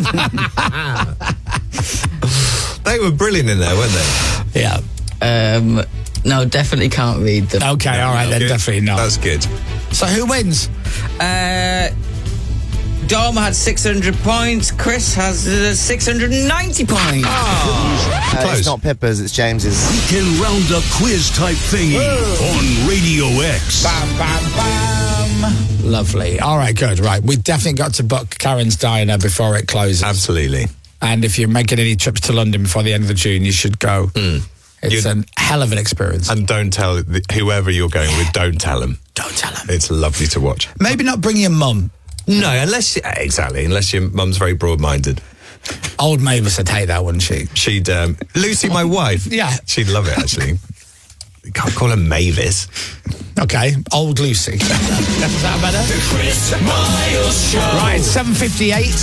They were brilliant in there, weren't they? yeah. Um, no, definitely can't read them. Okay, all right, then Good. definitely not. That's good. So who wins? Uh, Dom had six hundred points. Chris has uh, six hundred ninety points. Uh, Close. it's not Pippa's, it's James's. Weekend Roundup quiz type thingy on Radio X. Bam, bam, bam. Lovely. All right, good. Right. We definitely got to book Karen's Diner before it closes. Absolutely. And if you're making any trips to London before the end of the June, you should go. It's You'd- a hell of an experience. And don't tell the, whoever you're going with, don't tell them. Don't tell them. It's lovely to watch. Maybe not bring your mum. No, unless, exactly, unless your mum's very broad-minded. Old Mavis would hate that, wouldn't she? She'd, um, Lucy, my wife. Yeah. She'd love it, actually. You can't call her Mavis. Okay, Old Lucy. Is that better? The Chris Miles Show. Right, seven fifty-eight.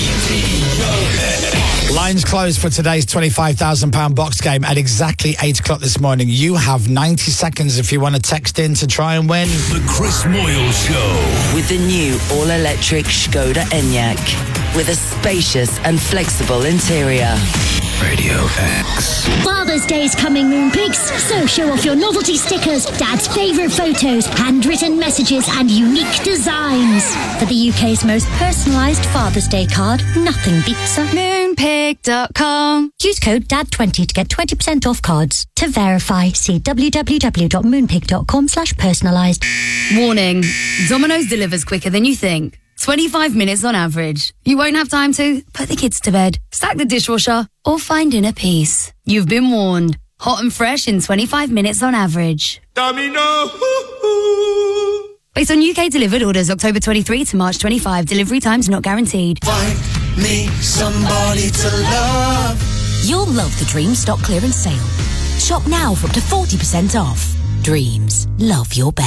Lines closed for today's twenty-five thousand pound box game at exactly eight o'clock this morning. You have ninety seconds if you want to text in to try and win. The Chris Moyle Show. With the new all-electric Skoda Enyaq. With a spacious and flexible interior. Radio X. Father's Day's coming, Moonpigs, so show off your novelty stickers, Dad's favourite photos, handwritten messages and unique designs. For the U K's most personalised Father's Day card, nothing beats a moonpig dot com. Use code D A D twenty to get twenty percent off cards. To verify, see w w w dot moonpig dot com slash personalised. Warning, Domino's delivers quicker than you think. twenty-five minutes on average. You won't have time to put the kids to bed, stack the dishwasher, or find inner peace. You've been warned. Hot and fresh in twenty-five minutes on average. Domino. Based on U K delivered orders October twenty-third to March twenty-fifth. Delivery times not guaranteed. Find me somebody to love. You'll love the Dreams stock clearance sale. Shop now for up to forty percent off. Dreams, love your bed.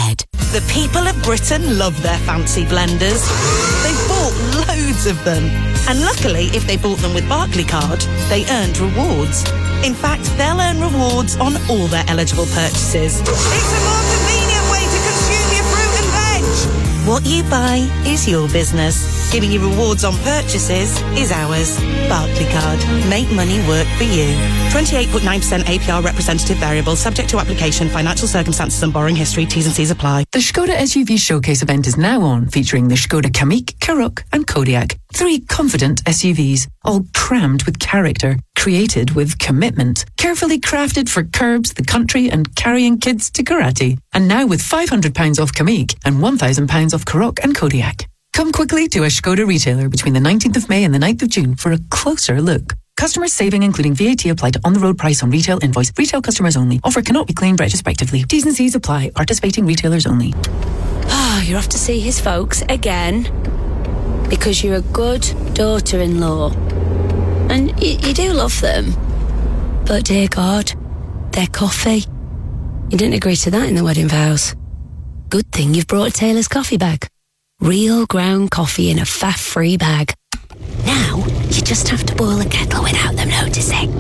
The people of Britain love their fancy blenders. They've bought loads of them. And luckily, if they bought them with Barclaycard, they earned rewards. In fact, they'll earn rewards on all their eligible purchases. It's a more convenient way to consume your fruit and veg. What you buy is your business. Giving you rewards on purchases is ours. Barclaycard. Make money work for you. twenty-eight point nine percent A P R representative variable, subject to application, financial circumstances and borrowing history. T's and C's apply. The Skoda S U V Showcase event is now on, featuring the Skoda Kamiq, Karoq and Kodiaq. Three confident S U Vs, all crammed with character, created with commitment, carefully crafted for curbs, the country and carrying kids to karate. And now with five hundred pounds off Kamiq and one thousand pounds off Karoq and Kodiaq. Come quickly to a Skoda retailer between the nineteenth of May and the ninth of June for a closer look. Customers saving including V A T applied to on-the-road price on retail invoice. Retail customers only. Offer cannot be claimed retrospectively. T's and C's apply. Participating retailers only. Ah, you're off to see his folks again because you're a good daughter-in-law. And y- you do love them. But dear God, their coffee. You didn't agree to that in the wedding vows. Good thing you've brought a Taylor's coffee bag. Real ground coffee in a faff-free bag. Now, you just have to boil a kettle without them noticing.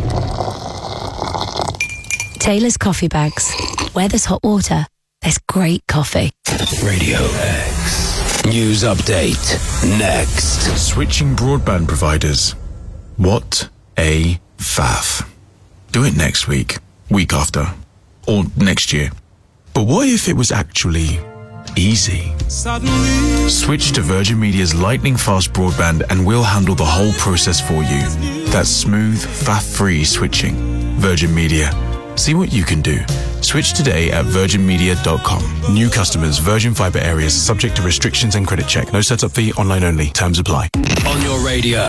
Taylor's coffee bags. Where there's hot water, there's great coffee. Radio X. News update. Next. Switching broadband providers. What a faff. Do it next week, week after, or next year. But what if it was actually easy? Suddenly. Switch to Virgin Media's lightning fast broadband and we'll handle the whole process for you. That's smooth, faff-free switching. Virgin Media. See what you can do. Switch today at virgin media dot com. New customers, Virgin Fibre areas, subject to restrictions and credit check. No setup fee, online only. Terms apply. On your radio.